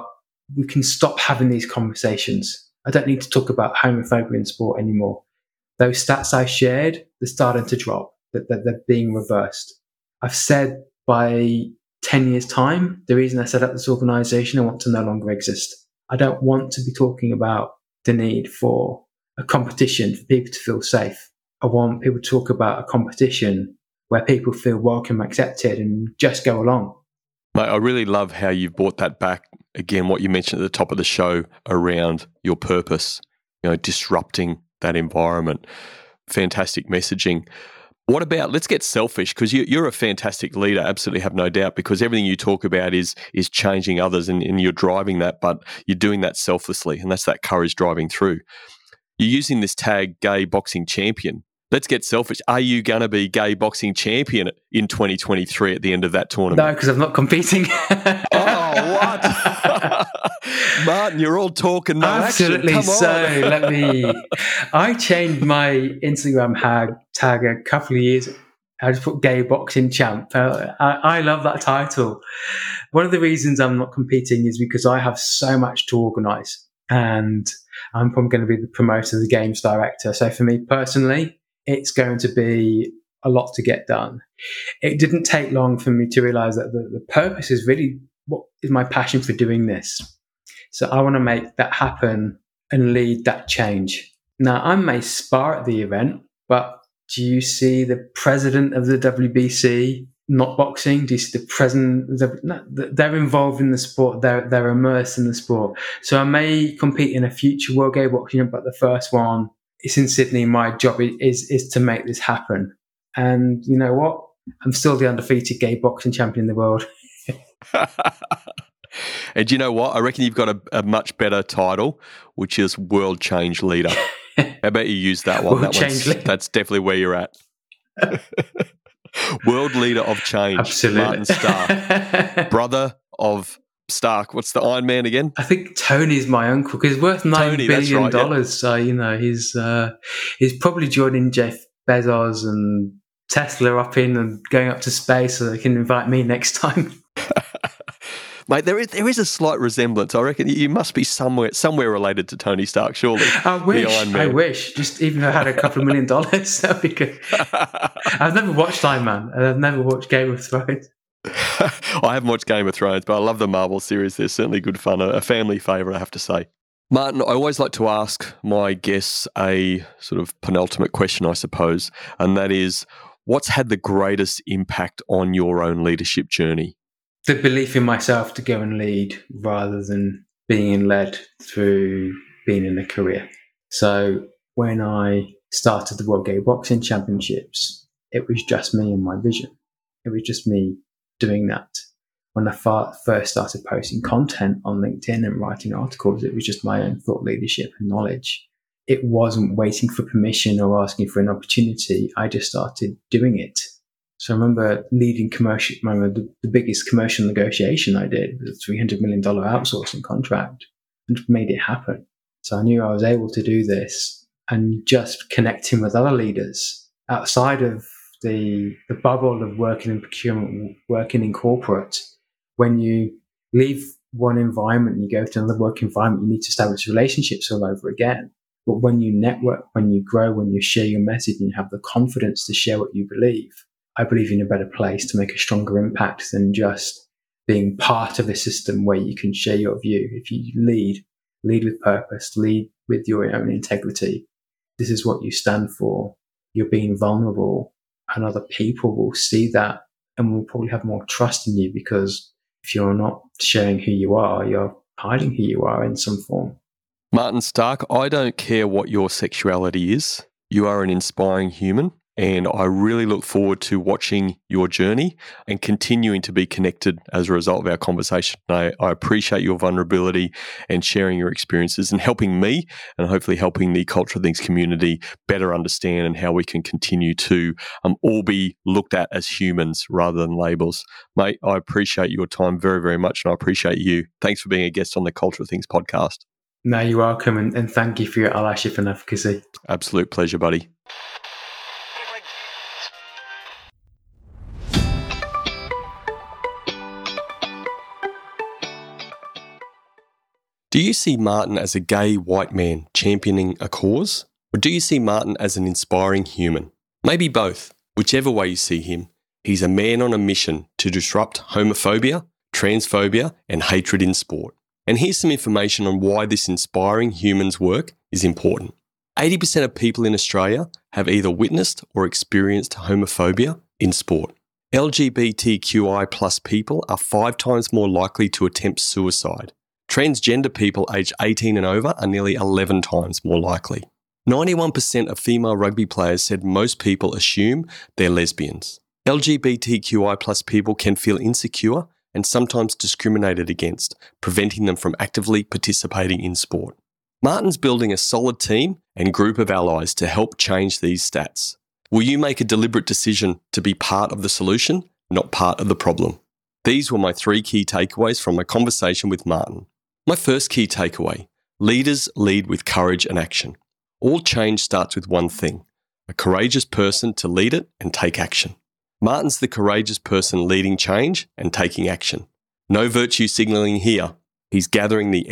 we can stop having these conversations. I don't need to talk about homophobia in sport anymore. Those stats I shared, they're starting to drop, they're being reversed. I've said by 10 years' time, the reason I set up this organisation, I want to no longer exist. I don't want to be talking about the need for a competition for people to feel safe. I want people to talk about a competition where people feel welcome, accepted, and just go along. Mate, I really love how you've brought that back. Again, what you mentioned at the top of the show around your purpose, disrupting that environment. Fantastic messaging. What about, let's get selfish, because you're a fantastic leader, absolutely have no doubt, because everything you talk about is changing others and you're driving that, but you're doing that selflessly, and that's that courage driving through. You're using this tag, gay boxing champion. Let's get selfish. Are you going to be gay boxing champion in 2023 at the end of that tournament? No, because I'm not competing. Oh, what? Martin, you're all talk and no Absolutely. action. Come on. I changed my Instagram tag a couple of years. I just put gay boxing champ. I love that title. One of the reasons I'm not competing is because I have so much to organise, and I'm probably going to be the promoter, the games director. So for me personally, it's going to be a lot to get done. It didn't take long for me to realise that the purpose is really what is my passion for doing this. So I want to make that happen and lead that change. Now, I may spar at the event, but do you see the president of the WBC not boxing? Do you see the president? They're involved in the sport. They're immersed in the sport. So I may compete in a future World Gay Boxing, but the first one is in Sydney. My job is to make this happen. And you know what? I'm still the undefeated gay boxing champion in the world. And you know what? I reckon you've got a much better title, which is World Change Leader. How about you use that one? That's definitely where you're at. World Leader of Change. Absolutely. Martin Stark. Brother of Stark. What's the Iron Man again? I think Tony's my uncle because he's worth $9 billion. Yeah. So, he's probably joining Jeff Bezos and Tesla up in and going up to space so they can invite me next time. Mate, there is a slight resemblance. I reckon you must be somewhere related to Tony Stark, surely. I wish. Just even if I had a couple of $1 million, that'd be good. I've never watched Iron Man, and I've never watched Game of Thrones. I haven't watched Game of Thrones, but I love the Marvel series. They're certainly good fun, a family favourite, I have to say. Martin, I always like to ask my guests a sort of penultimate question, I suppose, and that is, what's had the greatest impact on your own leadership journey? The belief in myself to go and lead rather than being led through being in a career. So when I started the World Gay Boxing Championships, it was just me and my vision. It was just me doing that. When I first started posting content on LinkedIn and writing articles, it was just my own thought leadership and knowledge. It wasn't waiting for permission or asking for an opportunity. I just started doing it. So I remember the biggest commercial negotiation I did was a $300 million outsourcing contract and made it happen. So I knew I was able to do this, and just connecting with other leaders outside of the bubble of working in procurement, working in corporate. When you leave one environment and you go to another work environment, you need to establish relationships all over again. But when you network, when you grow, when you share your message and you have the confidence to share what you believe, I believe you're in a better place to make a stronger impact than just being part of a system where you can share your view. If you lead with purpose, lead with your own integrity, this is what you stand for, you're being vulnerable, and other people will see that and will probably have more trust in you, because if you're not sharing who you are, you're hiding who you are in some form. Martin Stark, I don't care what your sexuality is. You are an inspiring human. And I really look forward to watching your journey and continuing to be connected as a result of our conversation. I appreciate your vulnerability and sharing your experiences and helping me, and hopefully helping the Culture of Things community better understand and how we can continue to all be looked at as humans rather than labels. Mate, I appreciate your time very, very much, and I appreciate you. Thanks for being a guest on the Culture of Things podcast. No, you're welcome, and thank you for your allyship and advocacy. Absolute pleasure, buddy. Do you see Martin as a gay white man championing a cause? Or do you see Martin as an inspiring human? Maybe both. Whichever way you see him, he's a man on a mission to disrupt homophobia, transphobia, and hatred in sport. And here's some information on why this inspiring human's work is important. 80% of people in Australia have either witnessed or experienced homophobia in sport. LGBTQI plus people are 5 times more likely to attempt suicide. Transgender people aged 18 and over are nearly 11 times more likely. 91% of female rugby players said most people assume they're lesbians. LGBTQI plus people can feel insecure and sometimes discriminated against, preventing them from actively participating in sport. Martin's building a solid team and group of allies to help change these stats. Will you make a deliberate decision to be part of the solution, not part of the problem? These were my 3 key takeaways from my conversation with Martin. My first key takeaway: leaders lead with courage and action. All change starts with one thing: a courageous person to lead it and take action. Martin's the courageous person leading change and taking action. No virtue signalling here. He's gathering the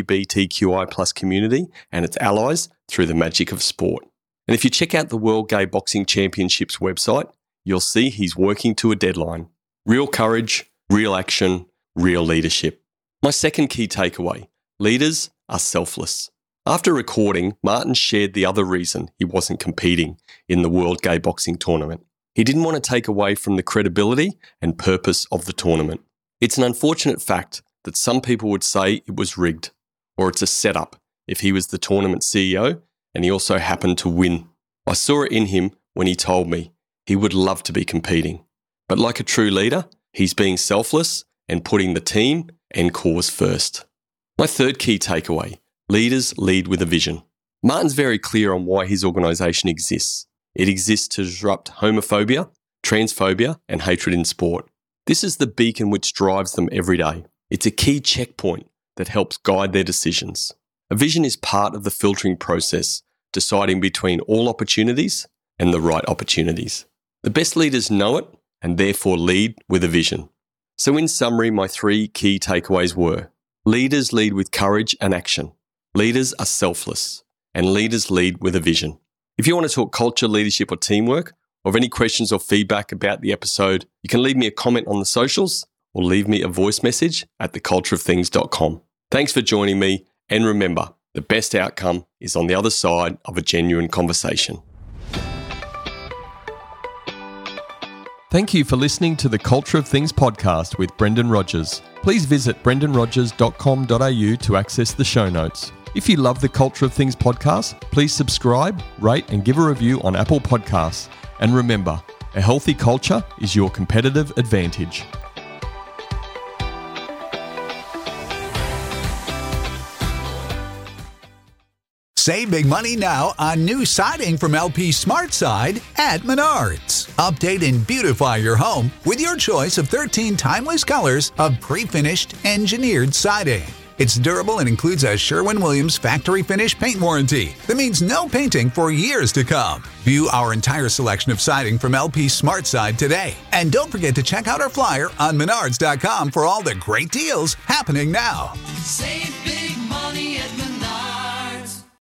LGBTQI plus community and its allies through the magic of sport. And if you check out the World Gay Boxing Championships website, you'll see he's working to a deadline. Real courage, real action, real leadership. My second key takeaway: leaders are selfless. After recording, Martin shared the other reason he wasn't competing in the World Gay Boxing Tournament. He didn't want to take away from the credibility and purpose of the tournament. It's an unfortunate fact that some people would say it was rigged, or it's a setup if he was the tournament CEO and he also happened to win. I saw it in him when he told me he would love to be competing. But like a true leader, he's being selfless and putting the team and cause first. My third key takeaway: leaders lead with a vision. Martin's very clear on why his organisation exists. It exists to disrupt homophobia, transphobia, and hatred in sport. This is the beacon which drives them every day. It's a key checkpoint that helps guide their decisions. A vision is part of the filtering process, deciding between all opportunities and the right opportunities. The best leaders know it and therefore lead with a vision. So in summary, my 3 key takeaways were: leaders lead with courage and action. Leaders are selfless, and leaders lead with a vision. If you want to talk culture, leadership, or teamwork, or have any questions or feedback about the episode, you can leave me a comment on the socials or leave me a voice message at thecultureofthings.com. Thanks for joining me, and remember, the best outcome is on the other side of a genuine conversation. Thank you for listening to the Culture of Things podcast with Brendan Rogers. Please visit brendanrogers.com.au to access the show notes. If you love the Culture of Things podcast, please subscribe, rate, and give a review on Apple Podcasts. And remember, a healthy culture is your competitive advantage. Save big money now on new siding from LP SmartSide at Menards. Update and beautify your home with your choice of 13 timeless colors of pre-finished engineered siding. It's durable and includes a Sherwin-Williams factory finish paint warranty that means no painting for years to come. View our entire selection of siding from LP SmartSide today. And don't forget to check out our flyer on Menards.com for all the great deals happening now. Save big money at